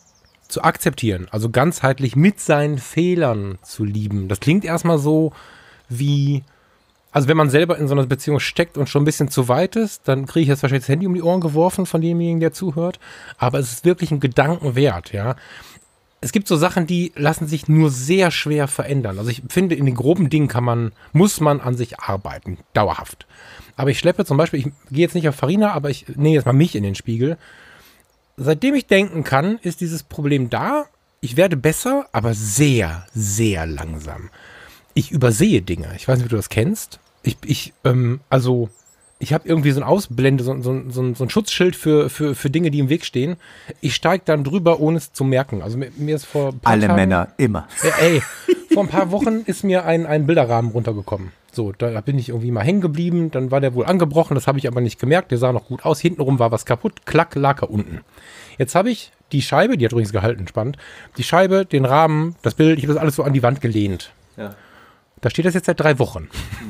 zu akzeptieren, also ganzheitlich mit seinen Fehlern zu lieben. Das klingt erstmal so wie, also wenn man selber in so einer Beziehung steckt und schon ein bisschen zu weit ist, dann kriege ich jetzt wahrscheinlich das Handy um die Ohren geworfen von demjenigen, der zuhört. Aber es ist wirklich ein Gedanken wert, ja. Es gibt so Sachen, die lassen sich nur sehr schwer verändern. Also ich finde, in den groben Dingen muss man an sich arbeiten, dauerhaft. Aber ich schleppe zum Beispiel, ich gehe jetzt nicht auf Farina, aber ich nehme jetzt mal mich in den Spiegel. Seitdem ich denken kann, ist dieses Problem da. Ich werde besser, aber sehr, sehr langsam. Ich übersehe Dinge. Ich weiß nicht, ob du das kennst. Ich habe irgendwie so ein Ausblende, so ein Schutzschild für Dinge, die im Weg stehen. Ich steige dann drüber, ohne es zu merken. Also mir ist vor ein paar Alle Tagen, Männer, immer. Vor ein paar Wochen ist mir ein Bilderrahmen runtergekommen. So, da bin ich irgendwie mal hängen geblieben. Dann war der wohl angebrochen, das habe ich aber nicht gemerkt. Der sah noch gut aus. Hintenrum war was kaputt. Klack, lag er unten. Jetzt habe ich die Scheibe, die hat übrigens gehalten, spannend. Die Scheibe, den Rahmen, das Bild, ich habe das alles so an die Wand gelehnt. Ja. Da steht das jetzt seit 3 Wochen.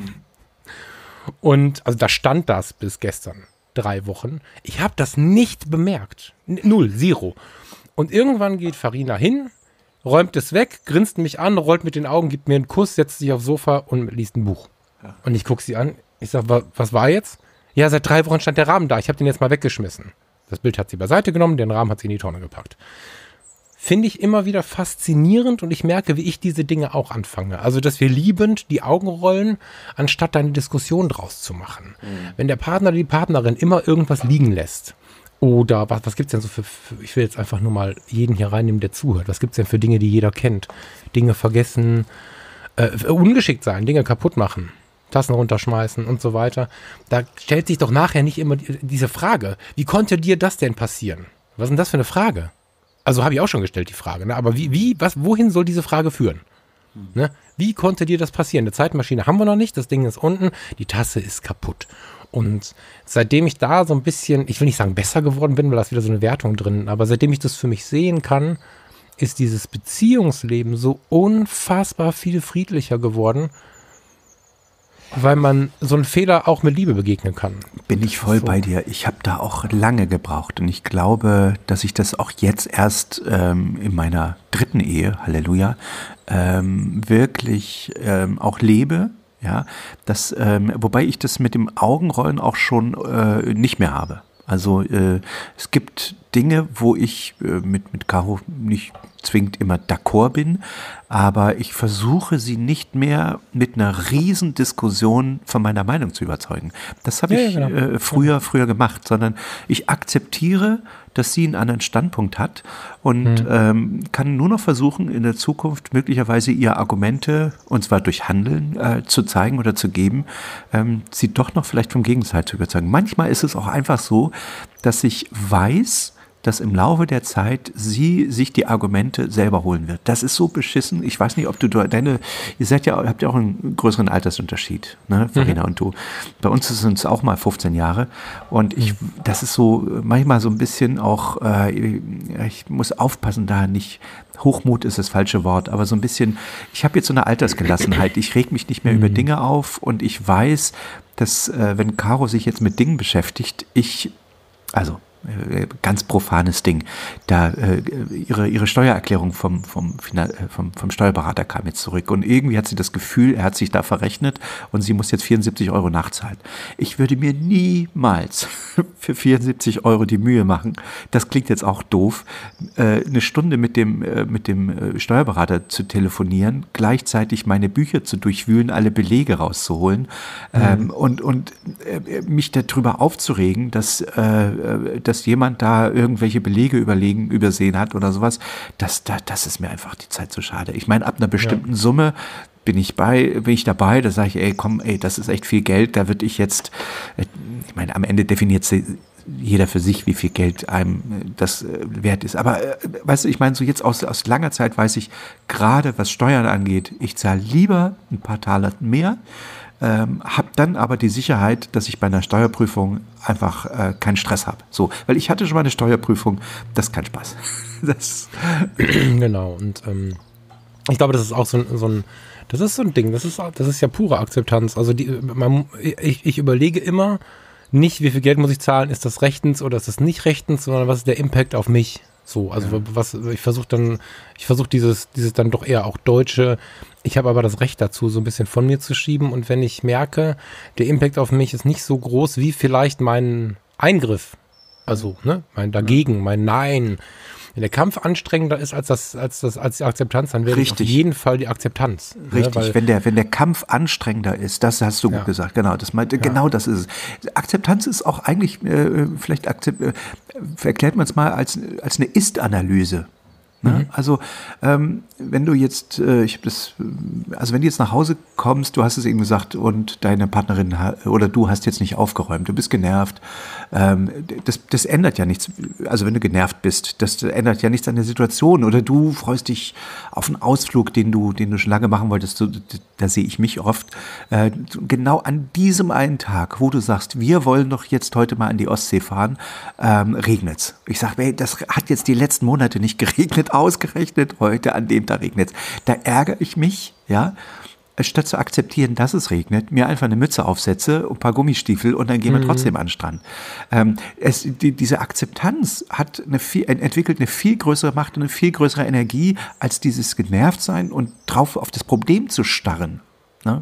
Und also da stand das bis gestern 3 Wochen. Ich habe das nicht bemerkt. 0, 0. Und irgendwann geht Farina hin, räumt es weg, grinst mich an, rollt mit den Augen, gibt mir einen Kuss, setzt sich aufs Sofa und liest ein Buch. Ja. Und ich gucke sie an. Ich sage, was war jetzt? Ja, seit 3 Wochen stand der Rahmen da. Ich habe den jetzt mal weggeschmissen. Das Bild hat sie beiseite genommen, den Rahmen hat sie in die Tonne gepackt. Finde ich immer wieder faszinierend und ich merke, wie ich diese Dinge auch anfange. Also, dass wir liebend die Augen rollen, anstatt da eine Diskussion draus zu machen. Mhm. Wenn der Partner oder die Partnerin immer irgendwas liegen lässt oder was gibt es denn so für, ich will jetzt einfach nur mal jeden hier reinnehmen, der zuhört. Was gibt es denn für Dinge, die jeder kennt? Dinge vergessen, ungeschickt sein, Dinge kaputt machen, Tassen runterschmeißen und so weiter. Da stellt sich doch nachher nicht immer diese Frage, wie konnte dir das denn passieren? Was ist denn das für eine Frage? Also habe ich auch schon gestellt, die Frage. Ne? Aber wohin soll diese Frage führen? Ne? Wie konnte dir das passieren? Eine Zeitmaschine haben wir noch nicht, das Ding ist unten, die Tasse ist kaputt. Und seitdem ich da so ein bisschen, ich will nicht sagen besser geworden bin, weil da ist wieder so eine Wertung drin, aber seitdem ich das für mich sehen kann, ist dieses Beziehungsleben so unfassbar viel friedlicher geworden, weil man so einen Fehler auch mit Liebe begegnen kann. Bin ich voll bei dir. Ich habe da auch lange gebraucht und ich glaube, dass ich das auch jetzt erst in meiner 3. Ehe, Halleluja, wirklich auch lebe. Ja, wobei ich das mit dem Augenrollen auch schon nicht mehr habe. Also es gibt Dinge, wo ich mit Caro nicht zwingend immer d'accord bin, aber ich versuche sie nicht mehr mit einer riesen Diskussion von meiner Meinung zu überzeugen. Das habe ich früher gemacht, sondern ich akzeptiere, dass sie einen anderen Standpunkt hat und kann nur noch versuchen, in der Zukunft möglicherweise ihr Argumente, und zwar durch Handeln, zu zeigen oder zu geben, sie doch noch vielleicht vom Gegenteil zu überzeugen. Manchmal ist es auch einfach so, dass ich weiß, dass im Laufe der Zeit sie sich die Argumente selber holen wird. Das ist so beschissen. Ich weiß nicht, ob ihr habt ja auch einen größeren Altersunterschied, ne, Farina und du. Bei uns sind es auch mal 15 Jahre und das ist so manchmal so ein bisschen auch, ich muss aufpassen, da nicht, Hochmut ist das falsche Wort, aber so ein bisschen, ich habe jetzt so eine Altersgelassenheit. Ich reg mich nicht mehr über Dinge auf und ich weiß, dass wenn Caro sich jetzt mit Dingen beschäftigt, ganz profanes Ding. Da ihre Steuererklärung vom Steuerberater kam jetzt zurück und irgendwie hat sie das Gefühl, er hat sich da verrechnet und sie muss jetzt 74 € nachzahlen. Ich würde mir niemals für 74 € die Mühe machen, das klingt jetzt auch doof, eine Stunde mit dem Steuerberater zu telefonieren, gleichzeitig meine Bücher zu durchwühlen, alle Belege rauszuholen und mich darüber aufzuregen, dass jemand da irgendwelche Belege übersehen hat oder sowas, das ist mir einfach die Zeit zu schade. Ich meine, ab einer bestimmten Summe bin ich dabei, da sage ich, das ist echt viel Geld, da würde ich jetzt, ich meine, am Ende definiert jeder für sich, wie viel Geld einem das wert ist. Aber weißt du, ich meine, so jetzt aus langer Zeit weiß ich, gerade was Steuern angeht, ich zahle lieber ein paar Taler mehr, habe dann aber die Sicherheit, dass ich bei einer Steuerprüfung einfach keinen Stress habe. So, weil ich hatte schon mal eine Steuerprüfung, das ist kein Spaß. Genau, und ich glaube, das ist auch so ein Ding, das ist ja pure Akzeptanz. Also ich überlege immer nicht, wie viel Geld muss ich zahlen, ist das rechtens oder ist das nicht rechtens, sondern was ist der Impact auf mich? So, also ich versuche dieses dann doch eher auch Deutsche. Ich habe aber das Recht dazu, so ein bisschen von mir zu schieben. Und wenn ich merke, der Impact auf mich ist nicht so groß wie vielleicht mein Eingriff, also mein Dagegen, mein Nein. Wenn der Kampf anstrengender ist als die Akzeptanz, dann wäre auf jeden Fall die Akzeptanz. Richtig, wenn der Kampf anstrengender ist, das hast du gut gesagt, genau, genau das ist es. Akzeptanz ist auch eigentlich, erklärt man es mal als eine Ist-Analyse. Ne? Also wenn du jetzt, wenn du jetzt nach Hause kommst, du hast es eben gesagt, und deine Partnerin oder du hast jetzt nicht aufgeräumt, du bist genervt, das ändert ja nichts. Also wenn du genervt bist, das ändert ja nichts an der Situation. Oder du freust dich auf einen Ausflug, den du schon lange machen wolltest. Da sehe ich mich oft. Genau an diesem einen Tag, wo du sagst, wir wollen doch jetzt heute mal an die Ostsee fahren, regnet's. Ich sage, das hat jetzt die letzten Monate nicht geregnet, ausgerechnet heute an dem Tag regnet's. Da ärgere ich mich, statt zu akzeptieren, dass es regnet, mir einfach eine Mütze aufsetze, ein paar Gummistiefel und dann gehen wir trotzdem an den Strand. Diese Akzeptanz entwickelt eine viel größere Macht und eine viel größere Energie, als dieses Genervtsein und drauf auf das Problem zu starren. Ne?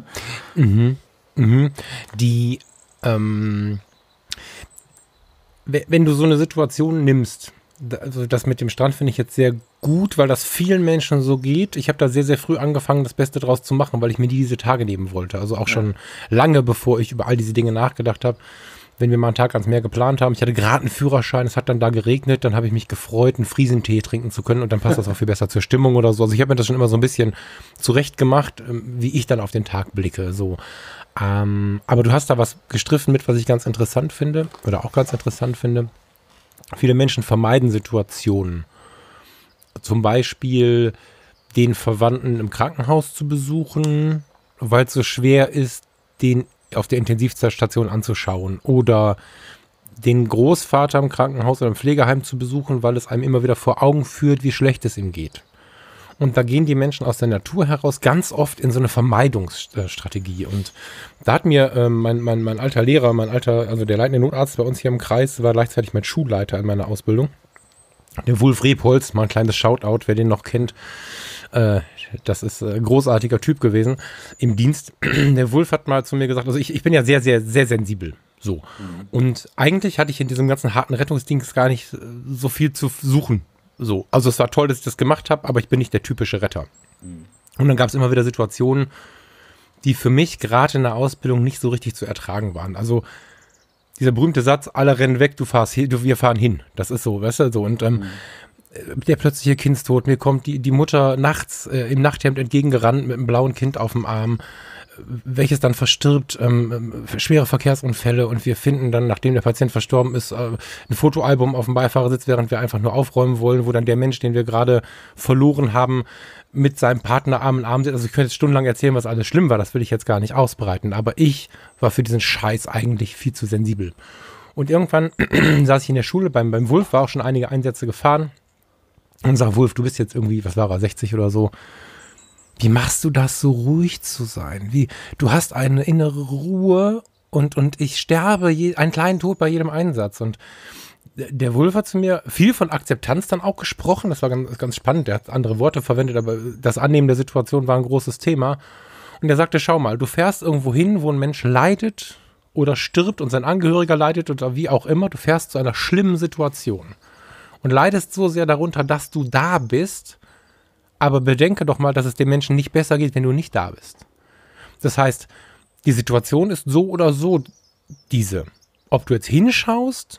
Wenn du so eine Situation nimmst, also das mit dem Strand finde ich jetzt sehr gut, weil das vielen Menschen so geht. Ich habe da sehr, sehr früh angefangen, das Beste draus zu machen, weil ich mir diese Tage nehmen wollte. Also auch schon lange, bevor ich über all diese Dinge nachgedacht habe. Wenn wir mal einen Tag ans Meer geplant haben, ich hatte gerade einen Führerschein, es hat dann da geregnet, dann habe ich mich gefreut, einen Friesentee trinken zu können und dann passt das auch viel besser zur Stimmung oder so. Also ich habe mir das schon immer so ein bisschen zurecht gemacht, wie ich dann auf den Tag blicke. So. Aber du hast da was gestriffen mit, was ich ganz interessant finde oder auch ganz interessant finde. Viele Menschen vermeiden Situationen. Zum Beispiel den Verwandten im Krankenhaus zu besuchen, weil es so schwer ist, den auf der Intensivstation anzuschauen. Oder den Großvater im Krankenhaus oder im Pflegeheim zu besuchen, weil es einem immer wieder vor Augen führt, wie schlecht es ihm geht. Und da gehen die Menschen aus der Natur heraus ganz oft in so eine Vermeidungsstrategie. Und da hat mir mein alter Lehrer, also der leitende Notarzt bei uns hier im Kreis, war gleichzeitig mein Schulleiter in meiner Ausbildung. Der Wulf Rebholz, mal ein kleines Shoutout, wer den noch kennt. Das ist ein großartiger Typ gewesen im Dienst. Der Wulf hat mal zu mir gesagt, also ich bin ja sehr, sehr, sehr sensibel. So. Und eigentlich hatte ich in diesem ganzen harten Rettungsdienst gar nicht so viel zu suchen. So, also es war toll, dass ich das gemacht habe, aber ich bin nicht der typische Retter. Und dann gab es immer wieder Situationen, die für mich gerade in der Ausbildung nicht so richtig zu ertragen waren. Also dieser berühmte Satz, alle rennen weg, wir fahren hin. Das ist so, weißt du, so. Und der plötzliche Kindstod, mir kommt die Mutter nachts im Nachthemd entgegengerannt mit einem blauen Kind auf dem Arm, welches dann verstirbt, schwere Verkehrsunfälle, und wir finden dann, nachdem der Patient verstorben ist, ein Fotoalbum auf dem Beifahrersitz, während wir einfach nur aufräumen wollen, wo dann der Mensch, den wir gerade verloren haben, mit seinem Partner Arm in Arm sitzt. Also ich könnte jetzt stundenlang erzählen, was alles schlimm war, das will ich jetzt gar nicht ausbreiten, aber ich war für diesen Scheiß eigentlich viel zu sensibel. Und irgendwann saß ich in der Schule, beim Wulf, war auch schon einige Einsätze gefahren, und sag, Wulf, du bist jetzt irgendwie, was war er, 60 oder so, wie machst du das, so ruhig zu sein? Du hast eine innere Ruhe und ich sterbe einen kleinen Tod bei jedem Einsatz. Und der Wulf hat zu mir viel von Akzeptanz dann auch gesprochen. Das war ganz, ganz spannend. Der hat andere Worte verwendet, aber das Annehmen der Situation war ein großes Thema. Und er sagte, schau mal, du fährst irgendwo hin, wo ein Mensch leidet oder stirbt und sein Angehöriger leidet oder wie auch immer. Du fährst zu einer schlimmen Situation und leidest so sehr darunter, dass du da bist. Aber bedenke doch mal, dass es dem Menschen nicht besser geht, wenn du nicht da bist. Das heißt, die Situation ist so oder so diese. Ob du jetzt hinfährst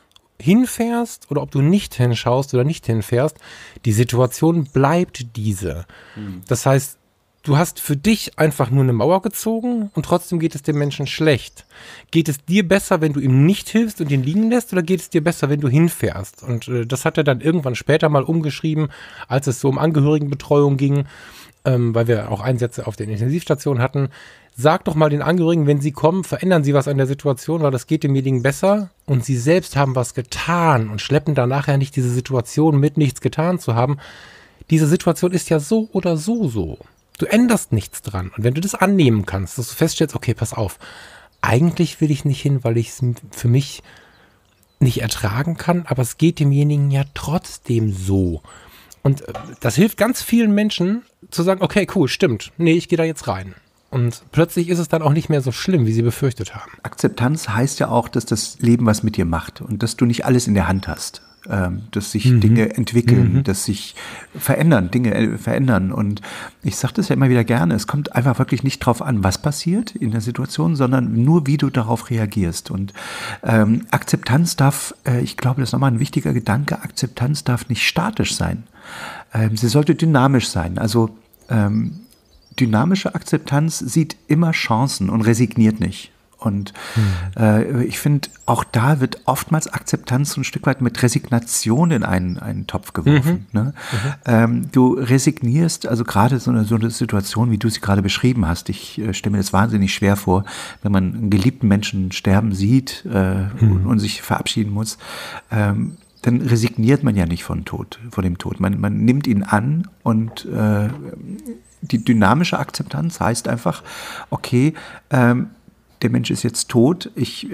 oder ob du nicht hinschaust oder nicht hinfährst, die Situation bleibt diese. Das heißt, du hast für dich einfach nur eine Mauer gezogen und trotzdem geht es dem Menschen schlecht. Geht es dir besser, wenn du ihm nicht hilfst und ihn liegen lässt, oder geht es dir besser, wenn du hinfährst? Und das hat er dann irgendwann später mal umgeschrieben, als es so um Angehörigenbetreuung ging, weil wir auch Einsätze auf der Intensivstation hatten. Sag doch mal den Angehörigen, wenn sie kommen, verändern sie was an der Situation, weil das geht demjenigen besser, und sie selbst haben was getan und schleppen dann nachher nicht diese Situation mit, nichts getan zu haben. Diese Situation ist ja so oder so. Du änderst nichts dran. Und wenn du das annehmen kannst, dass du feststellst, okay, pass auf, eigentlich will ich nicht hin, weil ich es für mich nicht ertragen kann, aber es geht demjenigen ja trotzdem so. Und das hilft ganz vielen Menschen zu sagen, okay, cool, stimmt, nee, ich gehe da jetzt rein. Und plötzlich ist es dann auch nicht mehr so schlimm, wie sie befürchtet haben. Akzeptanz heißt ja auch, dass das Leben was mit dir macht und dass du nicht alles in der Hand hast. Dass sich Dinge entwickeln, dass sich Dinge verändern. Und ich sage das ja immer wieder gerne, es kommt einfach wirklich nicht drauf an, was passiert in der Situation, sondern nur, wie du darauf reagierst. Und Akzeptanz darf, ich glaube, das ist nochmal ein wichtiger Gedanke, Akzeptanz darf nicht statisch sein. Sie sollte dynamisch sein. Also dynamische Akzeptanz sieht immer Chancen und resigniert nicht. Und ich finde, auch da wird oftmals Akzeptanz so ein Stück weit mit Resignation in einen Topf geworfen. Ne? Du resignierst, also gerade so eine Situation, wie du sie gerade beschrieben hast. Ich stelle mir das wahnsinnig schwer vor, wenn man einen geliebten Menschen sterben sieht und sich verabschieden muss. Dann resigniert man ja nicht vor dem Tod. Man nimmt ihn an und die dynamische Akzeptanz heißt einfach, okay, der Mensch ist jetzt tot, ich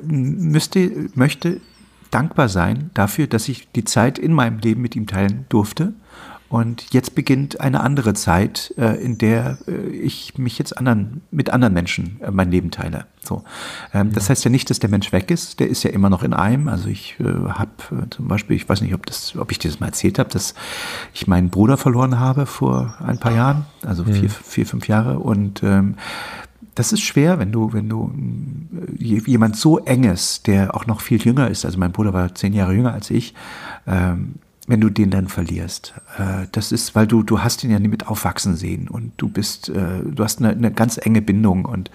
möchte dankbar sein dafür, dass ich die Zeit in meinem Leben mit ihm teilen durfte. Und jetzt beginnt eine andere Zeit, in der ich mich jetzt mit anderen Menschen mein Leben teile. So. Das heißt ja nicht, dass der Mensch weg ist, der ist ja immer noch in einem. Also ich habe zum Beispiel, ich weiß nicht, ob ich dir das mal erzählt habe, dass ich meinen Bruder verloren habe vor ein paar Jahren, also 4-5 Jahre. Und das ist schwer, wenn du jemand so Enges, der auch noch viel jünger ist, also mein Bruder war 10 Jahre jünger als ich, wenn du den dann verlierst. Das ist, weil du hast ihn ja nie mit aufwachsen sehen und du hast eine ganz enge Bindung und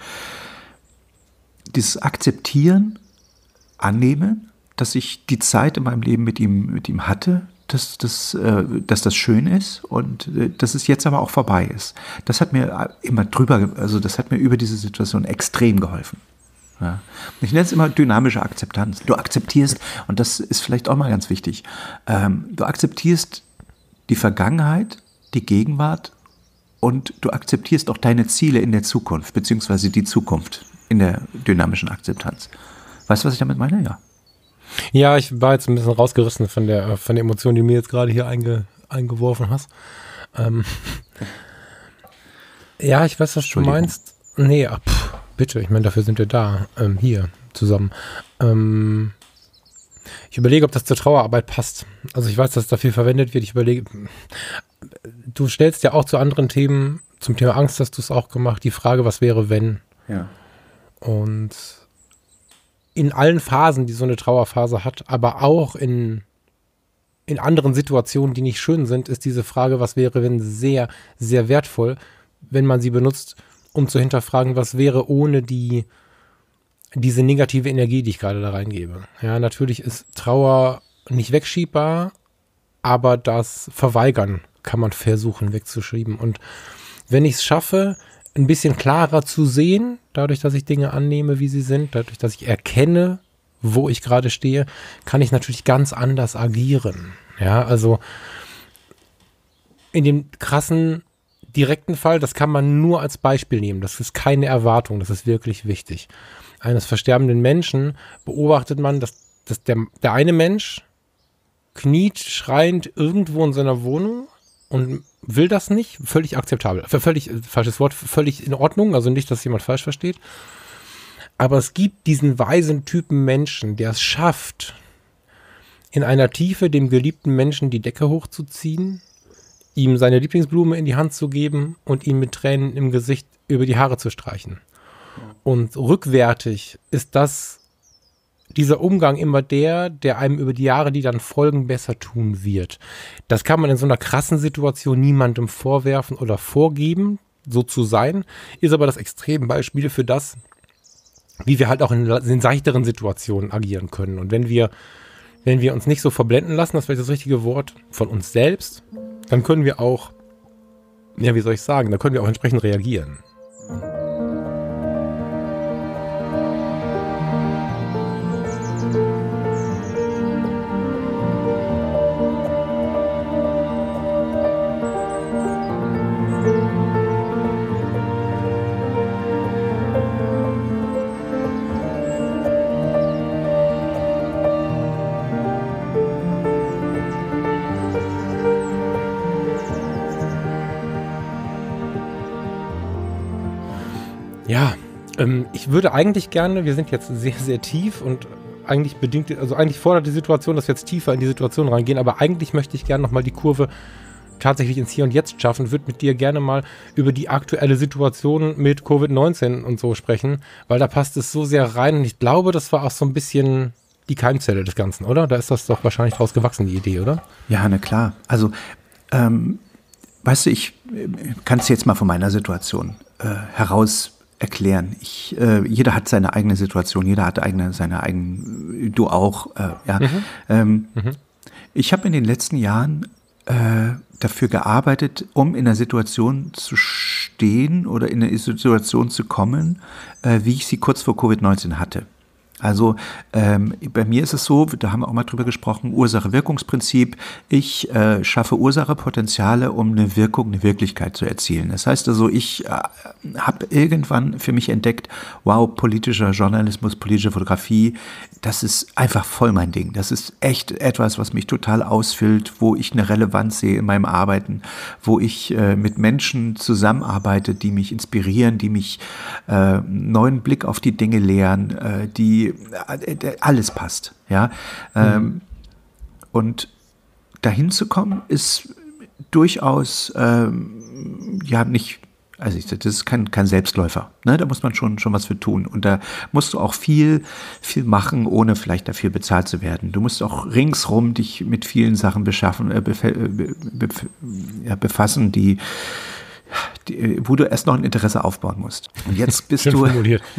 dieses Akzeptieren, Annehmen, dass ich die Zeit in meinem Leben mit ihm hatte, dass das schön ist und dass es jetzt aber auch vorbei ist. Das hat mir das hat mir über diese Situation extrem geholfen. Ja. Ich nenne es immer dynamische Akzeptanz. Du akzeptierst, und das ist vielleicht auch mal ganz wichtig, du akzeptierst die Vergangenheit, die Gegenwart und du akzeptierst auch deine Ziele in der Zukunft, beziehungsweise die Zukunft in der dynamischen Akzeptanz. Weißt du, was ich damit meine? Ja. Ja, ich war jetzt ein bisschen rausgerissen von der Emotion, die du mir jetzt gerade hier eingeworfen hast. Ja, ich weiß, was du meinst. Nee, bitte, ich meine, dafür sind wir da, hier zusammen. Ich überlege, ob das zur Trauerarbeit passt. Also ich weiß, dass da viel verwendet wird. Ich überlege, du stellst ja auch zu anderen Themen, zum Thema Angst hast du es auch gemacht, die Frage, was wäre, wenn? Ja. Und in allen Phasen, die so eine Trauerphase hat, aber auch in anderen Situationen, die nicht schön sind, ist diese Frage, was wäre, wenn, sehr, sehr wertvoll, wenn man sie benutzt, um zu hinterfragen, was wäre ohne diese negative Energie, die ich gerade da reingebe. Ja, natürlich ist Trauer nicht wegschiebbar, aber das Verweigern kann man versuchen wegzuschieben. Und wenn ich es schaffe, ein bisschen klarer zu sehen, dadurch, dass ich Dinge annehme, wie sie sind, dadurch, dass ich erkenne, wo ich gerade stehe, kann ich natürlich ganz anders agieren. Ja, also in dem krassen, direkten Fall, das kann man nur als Beispiel nehmen. Das ist keine Erwartung, das ist wirklich wichtig. Eines versterbenden Menschen beobachtet man, dass der eine Mensch kniet schreiend irgendwo in seiner Wohnung und will das nicht, völlig akzeptabel. Völlig, falsches Wort, völlig in Ordnung, also nicht, dass jemand falsch versteht. Aber es gibt diesen weisen Typen Menschen, der es schafft, in einer Tiefe dem geliebten Menschen die Decke hochzuziehen, ihm seine Lieblingsblume in die Hand zu geben und ihm mit Tränen im Gesicht über die Haare zu streichen. Und rückwärtig ist dieser Umgang immer der einem über die Jahre, die dann folgen, besser tun wird. Das kann man in so einer krassen Situation niemandem vorwerfen oder vorgeben, so zu sein, ist aber das Extrembeispiel für das, wie wir halt auch in seichteren Situationen agieren können. Und wenn wir uns nicht so verblenden lassen, das ist vielleicht das richtige Wort, von uns selbst, dann können wir auch, ja, wie soll ich sagen, dann können wir auch entsprechend reagieren. Ich würde eigentlich gerne, wir sind jetzt sehr, sehr tief und eigentlich fordert die Situation, dass wir jetzt tiefer in die Situation reingehen, aber eigentlich möchte ich gerne nochmal die Kurve tatsächlich ins Hier und Jetzt schaffen, würde mit dir gerne mal über die aktuelle Situation mit Covid-19 und so sprechen, weil da passt es so sehr rein und ich glaube, das war auch so ein bisschen die Keimzelle des Ganzen, oder? Da ist das doch wahrscheinlich draus gewachsen, die Idee, oder? Ja, na klar. Also, weißt du, ich kann es jetzt mal von meiner Situation heraus erklären. Jeder hat seine eigene Situation, jeder hat seine eigenen, du auch, ja. Ich habe in den letzten Jahren dafür gearbeitet, um in einer Situation zu stehen oder in eine Situation zu kommen, wie ich sie kurz vor Covid-19 hatte. Also bei mir ist es so, da haben wir auch mal drüber gesprochen, Ursache-Wirkungsprinzip. Ich schaffe Ursache-Potenziale, um eine Wirkung, eine Wirklichkeit zu erzielen. Das heißt also, ich habe irgendwann für mich entdeckt, wow, politischer Journalismus, politische Fotografie, das ist einfach voll mein Ding. Das ist echt etwas, was mich total ausfüllt, wo ich eine Relevanz sehe in meinem Arbeiten, wo ich mit Menschen zusammenarbeite, die mich inspirieren, die mich neuen Blick auf die Dinge lehren, die alles passt, ja. Und dahin zu kommen ist durchaus ja nicht, also das ist kein Selbstläufer, ne? Da muss man schon was für tun und da musst du auch viel machen, ohne vielleicht dafür bezahlt zu werden. Du musst auch ringsrum dich mit vielen Sachen befassen, wo du erst noch ein Interesse aufbauen musst. Und jetzt bist du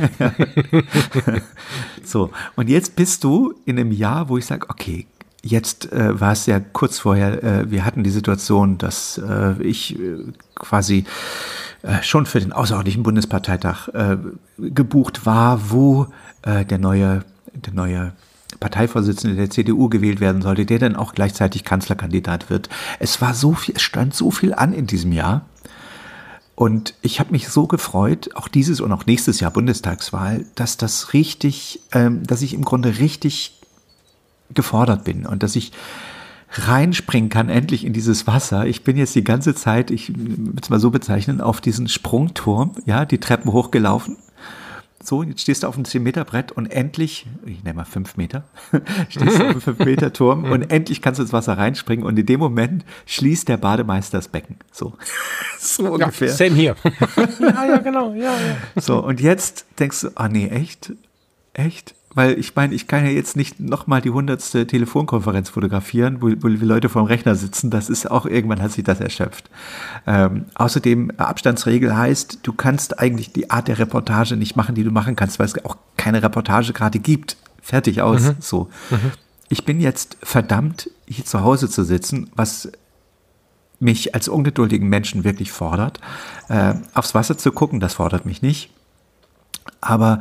so, und jetzt bist du in einem Jahr, wo ich sage, okay, jetzt war es ja kurz vorher, wir hatten die Situation, dass ich quasi schon für den außerordentlichen Bundesparteitag gebucht war, wo der neue Parteivorsitzende der CDU gewählt werden sollte, der dann auch gleichzeitig Kanzlerkandidat wird. Es stand so viel an in diesem Jahr. Und ich habe mich so gefreut, auch dieses und auch nächstes Jahr Bundestagswahl, dass ich im Grunde richtig gefordert bin und dass ich reinspringen kann endlich in dieses Wasser. Ich bin jetzt die ganze Zeit, ich würde es mal so bezeichnen, auf diesen Sprungturm, ja, die Treppen hochgelaufen. So, jetzt stehst du auf einem 10-Meter-Brett und endlich, ich nenne mal 5 Meter, stehst du auf einem 5-Meter-Turm und endlich kannst du ins Wasser reinspringen und in dem Moment schließt der Bademeister das Becken. So ungefähr. Ja, same hier. ja, genau. Ja. So, und jetzt denkst du, nee, echt? Weil ich meine, ich kann ja jetzt nicht nochmal die 100. Telefonkonferenz fotografieren, wo Leute vorm Rechner sitzen. Das ist auch, irgendwann hat sich das erschöpft. Außerdem, Abstandsregel heißt, du kannst eigentlich die Art der Reportage nicht machen, die du machen kannst, weil es auch keine Reportage gerade gibt. Fertig aus. So. Ich bin jetzt verdammt, hier zu Hause zu sitzen, was mich als ungeduldigen Menschen wirklich fordert. Aufs Wasser zu gucken, das fordert mich nicht. Aber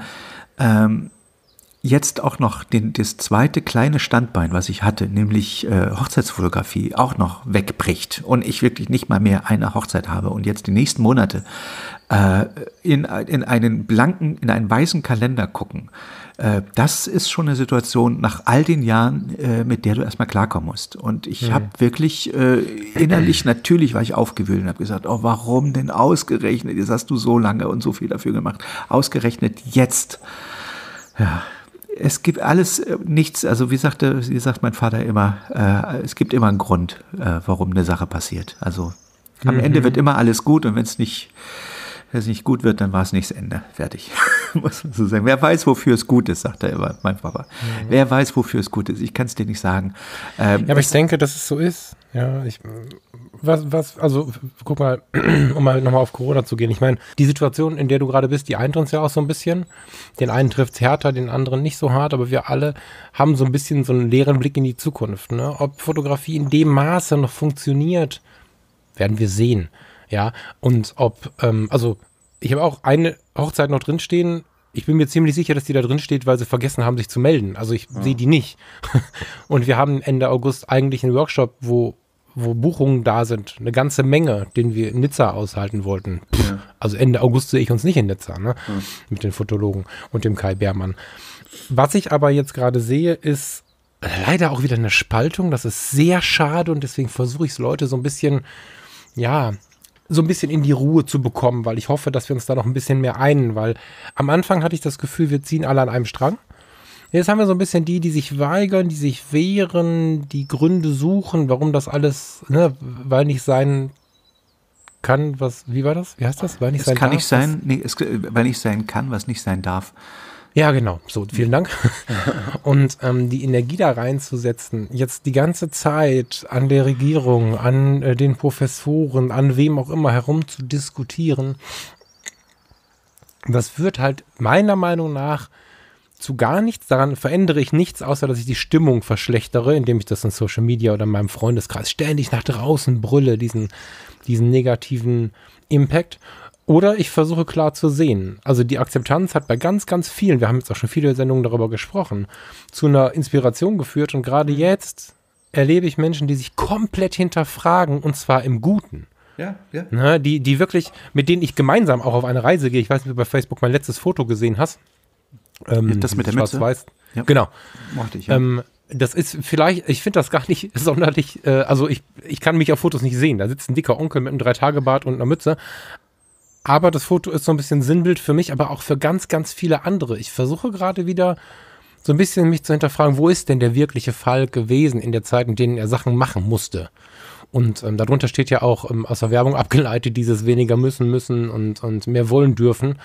jetzt auch noch das zweite kleine Standbein, was ich hatte, nämlich Hochzeitsfotografie, auch noch wegbricht und ich wirklich nicht mal mehr eine Hochzeit habe und jetzt die nächsten Monate in einen weißen Kalender gucken, das ist schon eine Situation nach all den Jahren, mit der du erstmal klarkommen musst. Und ich habe wirklich innerlich, natürlich war ich aufgewühlt und habe gesagt, oh, warum denn ausgerechnet? Jetzt hast du so lange und so viel dafür gemacht. Ausgerechnet jetzt. Ja. Es gibt alles nichts, also wie sagt mein Vater immer, es gibt immer einen Grund, warum eine Sache passiert. Also am Ende wird immer alles gut und wenn es nicht gut wird, dann war es nicht das Ende. Fertig. Muss man so sagen. Wer weiß, wofür es gut ist, sagt er immer, mein Papa. Wer weiß, wofür es gut ist. Ich kann es dir nicht sagen. Ja, aber ich denke, dass es so ist. Ja, also guck mal, um mal nochmal auf Corona zu gehen. Ich meine, die Situation, in der du gerade bist, die eint uns ja auch so ein bisschen. Den einen trifft es härter, den anderen nicht so hart, aber wir alle haben so ein bisschen so einen leeren Blick in die Zukunft. Ne? Ob Fotografie in dem Maße noch funktioniert, werden wir sehen. Ja, und ob, also ich habe auch eine Hochzeit noch drinstehen. Ich bin mir ziemlich sicher, dass die da drin steht, weil sie vergessen haben, sich zu melden. Also ich sehe die nicht. Und wir haben Ende August eigentlich einen Workshop, wo Buchungen da sind. Eine ganze Menge, den wir in Nizza aushalten wollten. Ja. Also Ende August sehe ich uns nicht in Nizza, ne? Ja. Mit den Fotologen und dem Kai Beermann. Was ich aber jetzt gerade sehe, ist leider auch wieder eine Spaltung. Das ist sehr schade und deswegen versuche ich es Leute so ein bisschen, ja, so ein bisschen in die Ruhe zu bekommen, weil ich hoffe, dass wir uns da noch ein bisschen mehr einen, weil am Anfang hatte ich das Gefühl, wir ziehen alle an einem Strang. Jetzt haben wir so ein bisschen die sich weigern, die sich wehren, die Gründe suchen, warum das alles, ne, weil nicht sein kann, wie war das? Wie heißt das? Weil nicht sein kann darf, nicht sein, weil nicht sein kann, was nicht sein darf. Ja, genau. So, vielen Dank. Und die Energie da reinzusetzen, jetzt die ganze Zeit an der Regierung, an den Professoren, an wem auch immer herum zu diskutieren, das führt halt meiner Meinung nach zu gar nichts. Daran verändere ich nichts, außer dass ich die Stimmung verschlechtere, indem ich das in Social Media oder in meinem Freundeskreis ständig nach draußen brülle, diesen negativen Impact. Oder ich versuche klar zu sehen. Also die Akzeptanz hat bei ganz, ganz vielen, wir haben jetzt auch schon viele Sendungen darüber gesprochen, zu einer Inspiration geführt. Und gerade jetzt erlebe ich Menschen, die sich komplett hinterfragen, und zwar im Guten. Ja. Na, die wirklich, mit denen ich gemeinsam auch auf eine Reise gehe. Ich weiß nicht, ob du bei Facebook mein letztes Foto gesehen hast. Das mit der Mütze? Schwarz-Weiß. Ja. Genau. Mochte ich, ja. Das ist vielleicht, ich finde das gar nicht sonderlich, also ich kann mich auf Fotos nicht sehen. Da sitzt ein dicker Onkel mit einem 3-Tage-Bart und einer Mütze. Aber das Foto ist so ein bisschen Sinnbild für mich, aber auch für ganz, ganz viele andere. Ich versuche gerade wieder so ein bisschen mich zu hinterfragen, wo ist denn der wirkliche Fall gewesen in der Zeit, in denen er Sachen machen musste? Und darunter steht ja auch aus der Werbung abgeleitet, dieses weniger müssen und mehr wollen dürfen.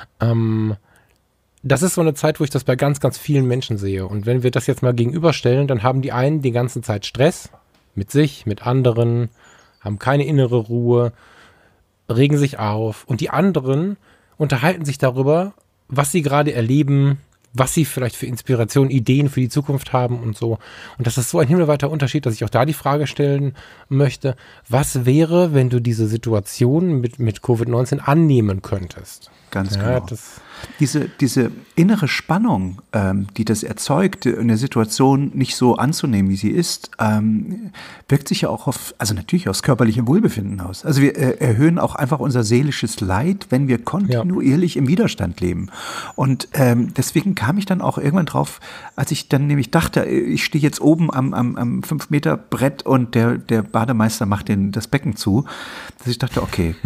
Das ist so eine Zeit, wo ich das bei ganz, ganz vielen Menschen sehe. Und wenn wir das jetzt mal gegenüberstellen, dann haben die einen die ganze Zeit Stress mit sich, mit anderen, haben keine innere Ruhe, regen sich auf. Und die anderen unterhalten sich darüber, was sie gerade erleben, was sie vielleicht für Inspiration, Ideen für die Zukunft haben und so. Und das ist so ein himmelweiter Unterschied, dass ich auch da die Frage stellen möchte, was wäre, wenn du diese Situation mit Covid-19 annehmen könntest? Ganz genau. Diese innere Spannung, die das erzeugt, eine Situation nicht so anzunehmen, wie sie ist, wirkt sich ja auch natürlich aufs körperliche Wohlbefinden aus. Also wir erhöhen auch einfach unser seelisches Leid, wenn wir kontinuierlich im Widerstand leben. Und deswegen kam ich dann auch irgendwann drauf, als ich dann nämlich dachte, ich stehe jetzt oben am 5-Meter-Brett und der Bademeister macht das Becken zu, dass ich dachte, okay,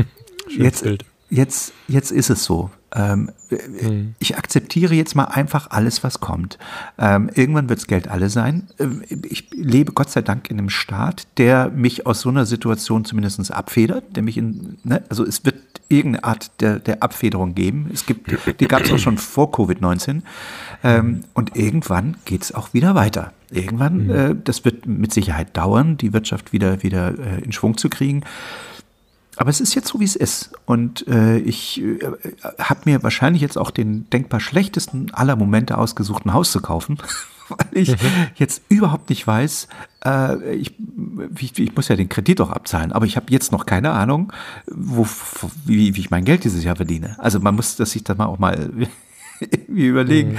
Jetzt ist es so. Ich akzeptiere jetzt mal einfach alles, was kommt. Irgendwann wird das Geld alle sein. Ich lebe Gott sei Dank in einem Staat, der mich aus so einer Situation zumindest abfedert, der mich also es wird irgendeine Art der Abfederung geben. Die gab es auch schon vor Covid-19. Und irgendwann geht es auch wieder weiter. Irgendwann, das wird mit Sicherheit dauern, die Wirtschaft wieder in Schwung zu kriegen. Aber es ist jetzt so, wie es ist. Und ich habe mir wahrscheinlich jetzt auch den denkbar schlechtesten aller Momente ausgesucht, ein Haus zu kaufen, weil ich jetzt überhaupt nicht weiß, ich muss ja den Kredit auch abzahlen, aber ich habe jetzt noch keine Ahnung, wie ich mein Geld dieses Jahr verdiene. Also man muss sich das auch mal überlegen.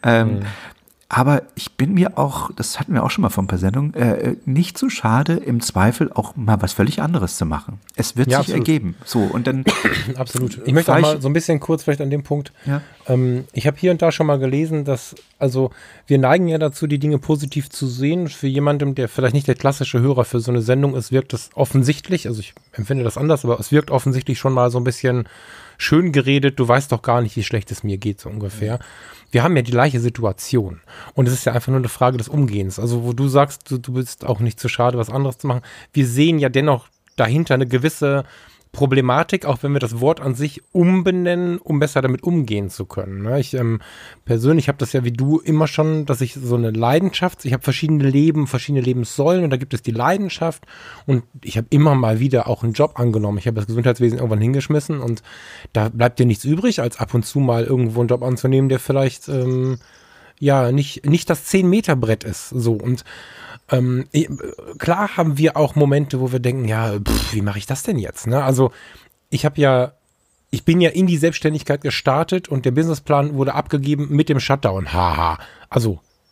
Aber ich bin mir auch, das hatten wir auch schon mal vor ein paar Sendungen, nicht so schade, im Zweifel auch mal was völlig anderes zu machen. Es wird sich ergeben. So, und dann. Absolut. Ich möchte auch mal so ein bisschen kurz vielleicht an dem Punkt. Ja. Ich habe hier und da schon mal gelesen, dass, also wir neigen ja dazu, die Dinge positiv zu sehen. Für jemanden, der vielleicht nicht der klassische Hörer für so eine Sendung ist, wirkt es offensichtlich, also ich empfinde das anders, aber es wirkt offensichtlich schon mal so ein bisschen schön geredet, du weißt doch gar nicht, wie schlecht es mir geht, so ungefähr. Wir haben ja die gleiche Situation. Und es ist ja einfach nur eine Frage des Umgehens. Also wo du sagst, du bist auch nicht zu schade, was anderes zu machen. Wir sehen ja dennoch dahinter eine gewisse Problematik, auch wenn wir das Wort an sich umbenennen, um besser damit umgehen zu können. Ne? Ich persönlich habe das ja wie du immer schon, dass ich so eine Leidenschaft, ich habe verschiedene Lebenssäulen und da gibt es die Leidenschaft und ich habe immer mal wieder auch einen Job angenommen. Ich habe das Gesundheitswesen irgendwann hingeschmissen und da bleibt dir nichts übrig, als ab und zu mal irgendwo einen Job anzunehmen, der vielleicht nicht das 10-Meter-Brett ist. So und klar haben wir auch Momente, wo wir denken, wie mache ich das denn jetzt? Ne? Also ich bin ja in die Selbstständigkeit gestartet und der Businessplan wurde abgegeben mit dem Shutdown. Haha. Also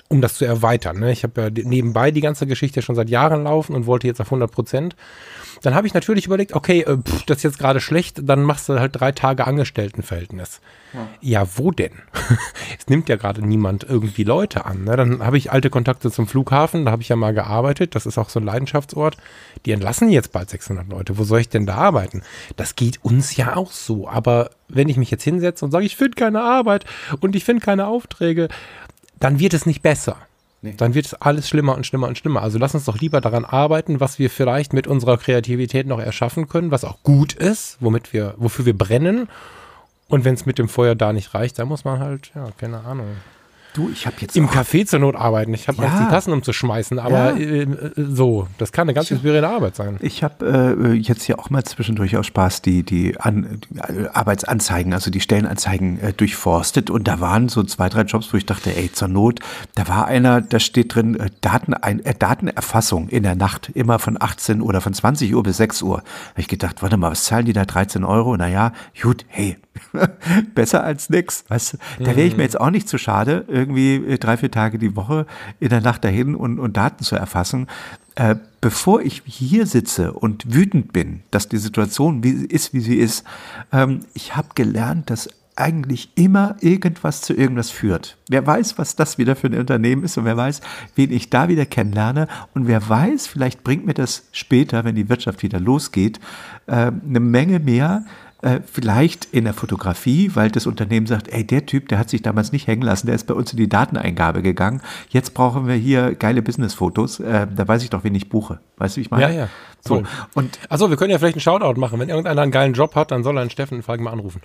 um das zu erweitern. Ne? Ich habe ja nebenbei die ganze Geschichte schon seit Jahren laufen und wollte jetzt auf 100%. Dann habe ich natürlich überlegt, okay, das ist jetzt gerade schlecht, dann machst du halt 3 Tage Angestelltenverhältnis. Ja, wo denn? Es nimmt ja gerade niemand irgendwie Leute an. Ne? Dann habe ich alte Kontakte zum Flughafen, da habe ich ja mal gearbeitet, das ist auch so ein Leidenschaftsort. Die entlassen jetzt bald 600 Leute. Wo soll ich denn da arbeiten? Das geht uns ja auch so. Aber wenn ich mich jetzt hinsetze und sage, ich finde keine Arbeit und ich finde keine Aufträge, dann wird es nicht besser. Nee. Dann wird es alles schlimmer und schlimmer und schlimmer. Also lass uns doch lieber daran arbeiten, was wir vielleicht mit unserer Kreativität noch erschaffen können, was auch gut ist, wofür wir brennen. Und wenn es mit dem Feuer da nicht reicht, dann muss man halt, ja, keine Ahnung. Du, ich habe jetzt im Café zur Not arbeiten. Ich habe Angst, die Tassen umzuschmeißen, aber so, das kann eine ganz inspirierende Arbeit sein. Ich habe jetzt ja auch mal zwischendurch aus Spaß die Arbeitsanzeigen, also die Stellenanzeigen durchforstet und da waren so 2, 3 Jobs, wo ich dachte, ey, zur Not, da war einer, da steht drin, Datenerfassung in der Nacht, immer von 18 oder von 20 Uhr bis 6 Uhr. Da habe ich gedacht, warte mal, was zahlen die da, 13 Euro? Naja, gut, hey, besser als nix. Weißt du, da wäre ich mir jetzt auch nicht zu schade, irgendwie 3, 4 Tage die Woche in der Nacht dahin und Daten zu erfassen. Bevor ich hier sitze und wütend bin, dass die Situation wie sie ist, ich habe gelernt, dass eigentlich immer irgendwas zu irgendwas führt. Wer weiß, was das wieder für ein Unternehmen ist und wer weiß, wen ich da wieder kennenlerne und wer weiß, vielleicht bringt mir das später, wenn die Wirtschaft wieder losgeht, eine Menge mehr, vielleicht in der Fotografie, weil das Unternehmen sagt, ey, der Typ, der hat sich damals nicht hängen lassen, der ist bei uns in die Dateneingabe gegangen. Jetzt brauchen wir hier geile Business-Fotos. Da weiß ich doch, wen ich buche. Weißt du, wie ich meine? Ja. So. Achso, wir können ja vielleicht einen Shoutout machen. Wenn irgendeiner einen geilen Job hat, dann soll er einen Steffen Falk mal anrufen.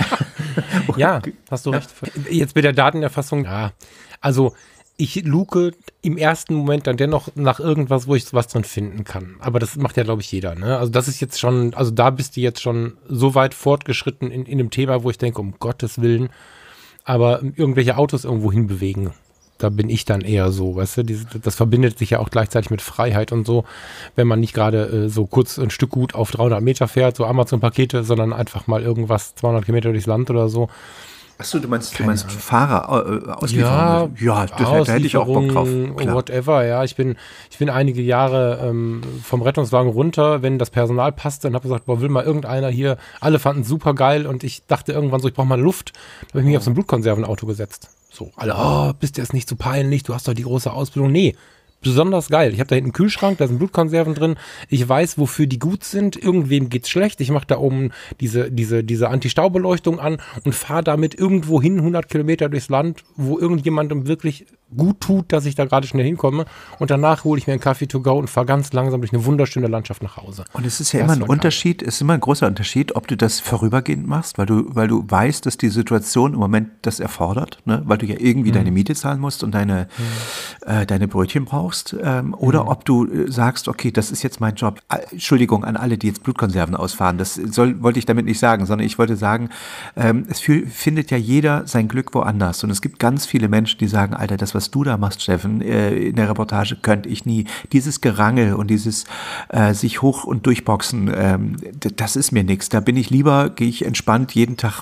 Ja, hast du recht. Jetzt mit der Datenerfassung, ja. Also, ich luke im ersten Moment dann dennoch nach irgendwas, wo ich was drin finden kann. Aber das macht ja, glaube ich, jeder. Ne? Also das ist jetzt schon, also da bist du jetzt schon so weit fortgeschritten in einem Thema, wo ich denke, um Gottes Willen, aber irgendwelche Autos irgendwo hinbewegen, da bin ich dann eher so, weißt du, das verbindet sich ja auch gleichzeitig mit Freiheit und so, wenn man nicht gerade so kurz ein Stück Gut auf 300 Meter fährt, so Amazon-Pakete, sondern einfach mal irgendwas 200 Kilometer durchs Land oder so. Achso, du meinst Fahrer Auslieferung? Ja, da hätte ich auch Bock drauf. Klar. Whatever, ja. Ich bin einige Jahre vom Rettungswagen runter, wenn das Personal passte und habe gesagt, boah, will mal irgendeiner hier, alle fanden es super geil und ich dachte irgendwann so, ich brauche mal Luft. Da habe ich mich auf so ein Blutkonservenauto gesetzt. So, alle, bist du jetzt nicht so peinlich, du hast doch die große Ausbildung. Nee, besonders geil. Ich habe da hinten einen Kühlschrank, da sind Blutkonserven drin. Ich weiß, wofür die gut sind. Irgendwem geht's schlecht. Ich mache da oben diese Anti-Stau-Beleuchtung an und fahre damit irgendwo hin, 100 Kilometer durchs Land, wo irgendjemandem wirklich gut tut, dass ich da gerade schnell hinkomme. Und danach hole ich mir einen Kaffee to go und fahre ganz langsam durch eine wunderschöne Landschaft nach Hause. Und es ist ja immer ein Unterschied, es ist immer ein großer Unterschied, ob du das vorübergehend machst, weil du weißt, dass die Situation im Moment das erfordert, ne? Weil du ja irgendwie deine Miete zahlen musst und deine Brötchen brauchst, oder ob du sagst, okay, das ist jetzt mein Job. Entschuldigung an alle, die jetzt Blutkonserven ausfahren, wollte ich damit nicht sagen, sondern ich wollte sagen, es findet ja jeder sein Glück woanders und es gibt ganz viele Menschen, die sagen, Alter, das, was du da machst, Steffen, in der Reportage könnte ich nie. Dieses Gerangel und dieses sich hoch und durchboxen, das ist mir nichts. Da bin ich lieber, gehe ich entspannt jeden Tag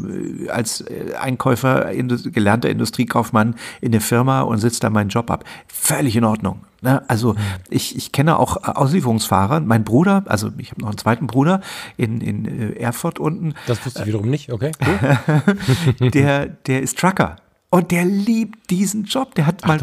als Einkäufer, gelernter Industriekaufmann in eine Firma und sitze da meinen Job ab. Völlig in Ordnung. Ne? Also ich kenne auch Auslieferungsfahrer. Mein Bruder, also ich habe noch einen zweiten Bruder in Erfurt unten. Das wusste ich wiederum nicht, okay. Cool. Der ist Trucker. Und der liebt diesen Job. Der hat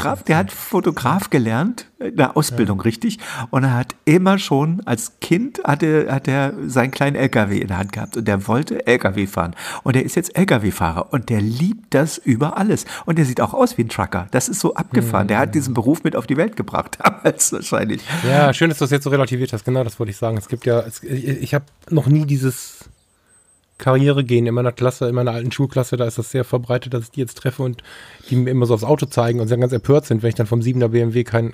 Fotograf gelernt, in der Ausbildung, richtig. Und er hat immer schon, als Kind hat er seinen kleinen LKW in der Hand gehabt. Und der wollte LKW fahren. Und er ist jetzt LKW-Fahrer. Und der liebt das über alles. Und der sieht auch aus wie ein Trucker. Das ist so abgefahren. Der hat diesen Beruf mit auf die Welt gebracht. Damals wahrscheinlich. Ja, schön, dass du das jetzt so relativiert hast. Genau, das wollte ich sagen. Es gibt ja, ich habe noch nie dieses Karriere gehen in meiner Klasse, in meiner alten Schulklasse, da ist das sehr verbreitet, dass ich die jetzt treffe und die mir immer so aufs Auto zeigen und sehr ganz empört sind, wenn ich dann vom 7er BMW kein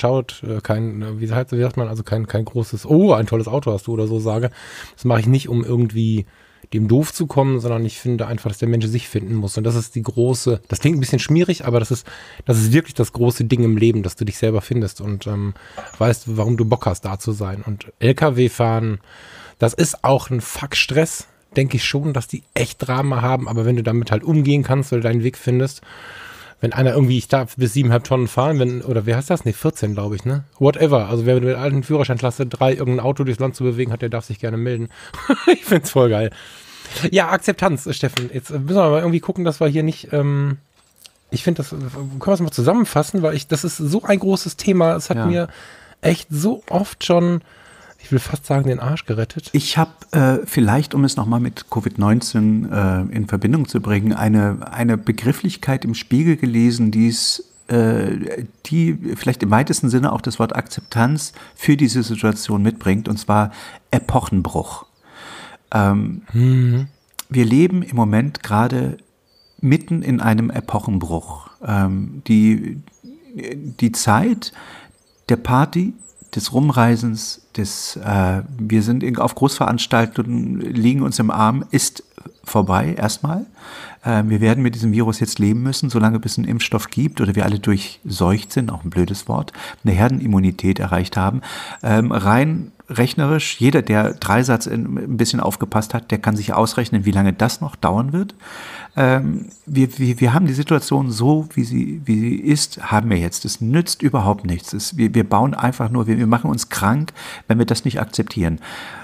großes, ein tolles Auto hast du oder so sage. Das mache ich nicht, um irgendwie dem doof zu kommen, sondern ich finde einfach, dass der Mensch sich finden muss und das ist das klingt ein bisschen schmierig, aber das ist wirklich das große Ding im Leben, dass du dich selber findest und weißt, warum du Bock hast, da zu sein und LKW fahren, das ist auch ein Fuck-Stress, denke ich schon, dass die echt Drama haben, aber wenn du damit halt umgehen kannst, weil du deinen Weg findest, Wenn einer irgendwie, ich darf bis 7,5 Tonnen fahren, oder wer heißt das? Nee, 14, glaube ich, ne? Whatever. Also wer mit der alten Führerscheinklasse 3 irgendein Auto durchs Land zu bewegen hat, der darf sich gerne melden. Ich find's voll geil. Ja, Akzeptanz, Steffen. Jetzt müssen wir mal irgendwie gucken, dass wir hier nicht, ich finde, können wir es mal zusammenfassen, weil das ist so ein großes Thema. Es hat mir echt so oft schon, ich will fast sagen, den Arsch gerettet. Ich habe vielleicht, um es nochmal mit Covid-19 in Verbindung zu bringen, eine Begrifflichkeit im Spiegel gelesen, die vielleicht im weitesten Sinne auch das Wort Akzeptanz für diese Situation mitbringt, und zwar Epochenbruch. Wir leben im Moment gerade mitten in einem Epochenbruch. Die Zeit der Party, des Rumreisens, wir sind auf Großveranstaltungen, liegen uns im Arm, ist vorbei erstmal. Wir werden mit diesem Virus jetzt leben müssen, solange bis es einen Impfstoff gibt oder wir alle durchseucht sind, auch ein blödes Wort, eine Herdenimmunität erreicht haben. Rein rechnerisch, jeder, der Dreisatz ein bisschen aufgepasst hat, der kann sich ausrechnen, wie lange das noch dauern wird. Wir haben die Situation so, wie sie ist, haben wir jetzt. Es nützt überhaupt nichts. Wir bauen einfach nur, wir machen uns krank, wenn wir das nicht akzeptieren.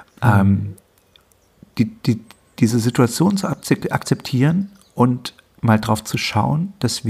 Diese Situation zu akzeptieren und mal drauf zu schauen, dass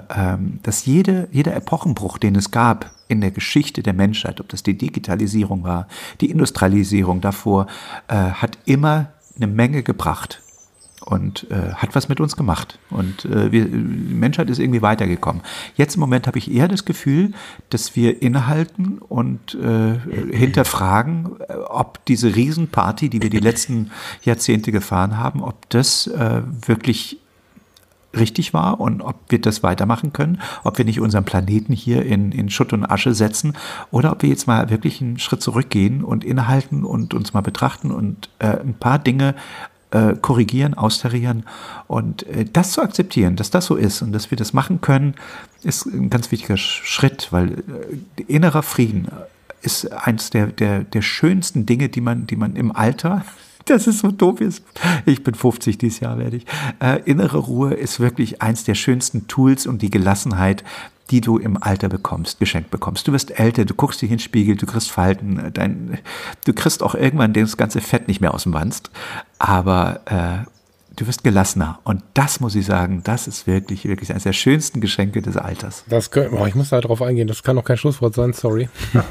jeder Epochenbruch, den es gab in der Geschichte der Menschheit, ob das die Digitalisierung war, die Industrialisierung davor, hat immer eine Menge gebracht und hat was mit uns gemacht. Und die Menschheit ist irgendwie weitergekommen. Jetzt im Moment habe ich eher das Gefühl, dass wir innehalten und hinterfragen, ob diese Riesenparty, die wir die letzten Jahrzehnte gefahren haben, ob das wirklich richtig war und ob wir das weitermachen können, ob wir nicht unseren Planeten hier in Schutt und Asche setzen oder ob wir jetzt mal wirklich einen Schritt zurückgehen und innehalten und uns mal betrachten und ein paar Dinge korrigieren, austarieren und das zu akzeptieren, dass das so ist und dass wir das machen können, ist ein ganz wichtiger Schritt, weil innerer Frieden ist eins der schönsten Dinge, die man im Alter, das ist so doof, ich bin 50, dieses Jahr werde ich, innere Ruhe ist wirklich eins der schönsten Tools und die Gelassenheit, die du im Alter geschenkt bekommst. Du wirst älter, du guckst dich in den Spiegel, du kriegst Falten, du kriegst auch irgendwann das ganze Fett nicht mehr aus dem Wanst, aber du wirst gelassener. Und das muss ich sagen, das ist wirklich, wirklich eines der schönsten Geschenke des Alters. Ich muss da drauf eingehen, das kann doch kein Schlusswort sein, sorry.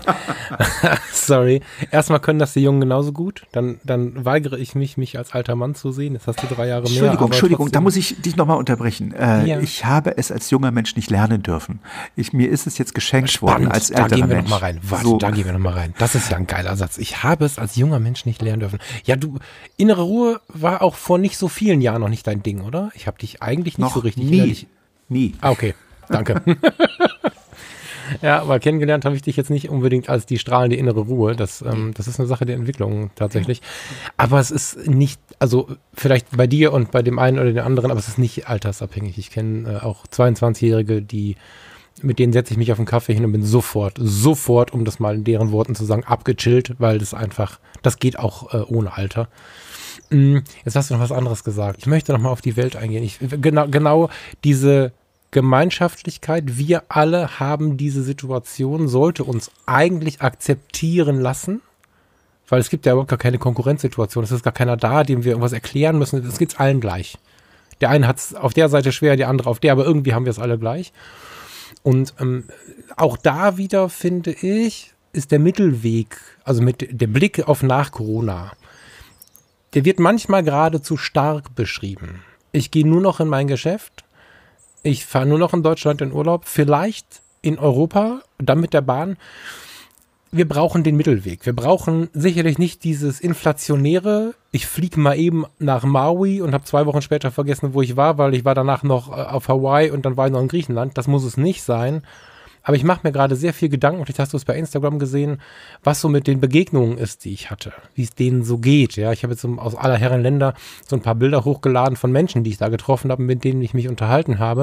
Sorry. Erstmal können das die Jungen genauso gut, dann weigere ich mich als alter Mann zu sehen. Jetzt hast du 3 Jahre mehr. Entschuldigung, da muss ich dich nochmal unterbrechen. Ich habe es als junger Mensch nicht lernen dürfen. Mir ist es jetzt geschenkt worden als älterer Mensch. Da gehen wir nochmal rein. Da gehen wir nochmal rein. Das ist ja ein geiler Satz. Ich habe es als junger Mensch nicht lernen dürfen. Ja, innere Ruhe war auch vor nicht so vielen Jahren noch nicht dein Ding, oder? Ich habe dich eigentlich nicht so richtig nie. Ah, okay. Danke. Ja, aber kennengelernt habe ich dich jetzt nicht unbedingt als die strahlende innere Ruhe. Das ist eine Sache der Entwicklung tatsächlich. Aber es ist nicht, also vielleicht bei dir und bei dem einen oder den anderen, aber es ist nicht altersabhängig. Ich kenne auch 22-Jährige, mit denen setze ich mich auf einen Kaffee hin und bin sofort, um das mal in deren Worten zu sagen, abgechillt, weil das geht auch ohne Alter. Jetzt hast du noch was anderes gesagt. Ich möchte noch mal auf die Welt eingehen. Genau diese Gemeinschaftlichkeit, wir alle haben diese Situation, sollte uns eigentlich akzeptieren lassen, weil es gibt ja überhaupt gar keine Konkurrenzsituation. Es ist gar keiner da, dem wir irgendwas erklären müssen. Es geht's allen gleich. Der eine hat es auf der Seite schwer, der andere auf der, aber irgendwie haben wir es alle gleich. Und auch da wieder, finde ich, ist der Mittelweg, also mit der Blick auf nach Corona, der wird manchmal geradezu stark beschrieben. Ich gehe nur noch in mein Geschäft, ich fahre nur noch in Deutschland in Urlaub, vielleicht in Europa, dann mit der Bahn. Wir brauchen den Mittelweg. Wir brauchen sicherlich nicht dieses inflationäre, ich fliege mal eben nach Maui und habe 2 Wochen später vergessen, wo ich war, weil ich war danach noch auf Hawaii und dann war ich noch in Griechenland. Das muss es nicht sein. Aber ich mache mir gerade sehr viel Gedanken, vielleicht hast du es bei Instagram gesehen, was so mit den Begegnungen ist, die ich hatte, wie es denen so geht. Ja, ich habe jetzt aus aller Herren Länder so ein paar Bilder hochgeladen von Menschen, die ich da getroffen habe, mit denen ich mich unterhalten habe,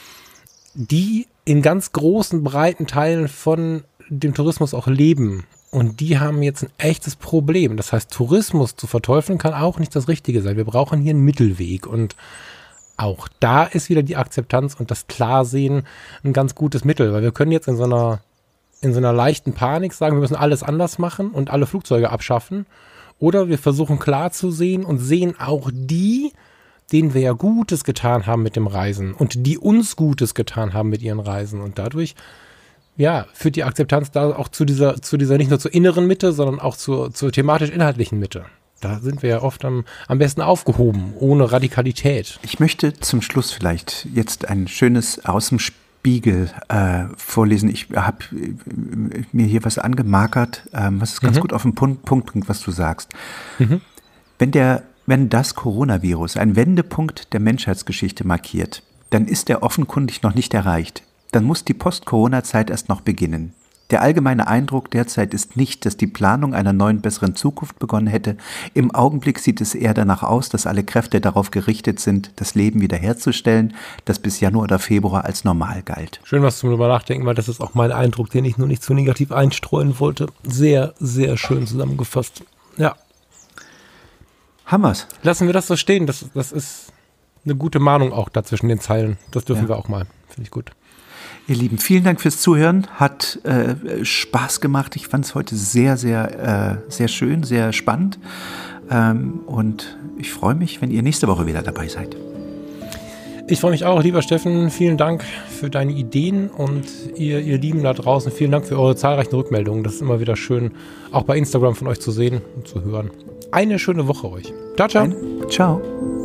die in ganz großen, breiten Teilen von dem Tourismus auch leben. Und die haben jetzt ein echtes Problem. Das heißt, Tourismus zu verteufeln kann auch nicht das Richtige sein. Wir brauchen hier einen Mittelweg. Und auch da ist wieder die Akzeptanz und das Klarsehen ein ganz gutes Mittel, weil wir können jetzt in so einer leichten Panik sagen, wir müssen alles anders machen und alle Flugzeuge abschaffen. Oder wir versuchen klar zu sehen und sehen auch die, denen wir ja Gutes getan haben mit dem Reisen und die uns Gutes getan haben mit ihren Reisen. Und dadurch, ja, führt die Akzeptanz da auch zu dieser nicht nur zur inneren Mitte, sondern auch zur thematisch-inhaltlichen Mitte. Da sind wir ja oft am besten aufgehoben, ohne Radikalität. Ich möchte zum Schluss vielleicht jetzt ein schönes aus dem Spiegel vorlesen. Ich habe mir hier was angemarkert, was es ganz gut auf den Punkt bringt, was du sagst. Mhm. Wenn das Coronavirus einen Wendepunkt der Menschheitsgeschichte markiert, dann ist er offenkundig noch nicht erreicht. Dann muss die Post-Corona-Zeit erst noch beginnen. Der allgemeine Eindruck derzeit ist nicht, dass die Planung einer neuen, besseren Zukunft begonnen hätte. Im Augenblick sieht es eher danach aus, dass alle Kräfte darauf gerichtet sind, das Leben wiederherzustellen, das bis Januar oder Februar als normal galt. Schön, was zum drüber nachdenken, weil das ist auch mein Eindruck, den ich nur nicht zu negativ einstreuen wollte. Sehr, sehr schön zusammengefasst. Ja. Hammer's. Lassen wir das so stehen. Das ist eine gute Mahnung auch da zwischen den Zeilen. Das dürfen wir auch mal. Finde ich gut. Ihr Lieben, vielen Dank fürs Zuhören. Hat Spaß gemacht. Ich fand es heute sehr, sehr, sehr schön, sehr spannend. Und ich freue mich, wenn ihr nächste Woche wieder dabei seid. Ich freue mich auch, lieber Steffen. Vielen Dank für deine Ideen und ihr Lieben da draußen. Vielen Dank für eure zahlreichen Rückmeldungen. Das ist immer wieder schön, auch bei Instagram von euch zu sehen und zu hören. Eine schöne Woche euch. Ciao, ciao. Ciao.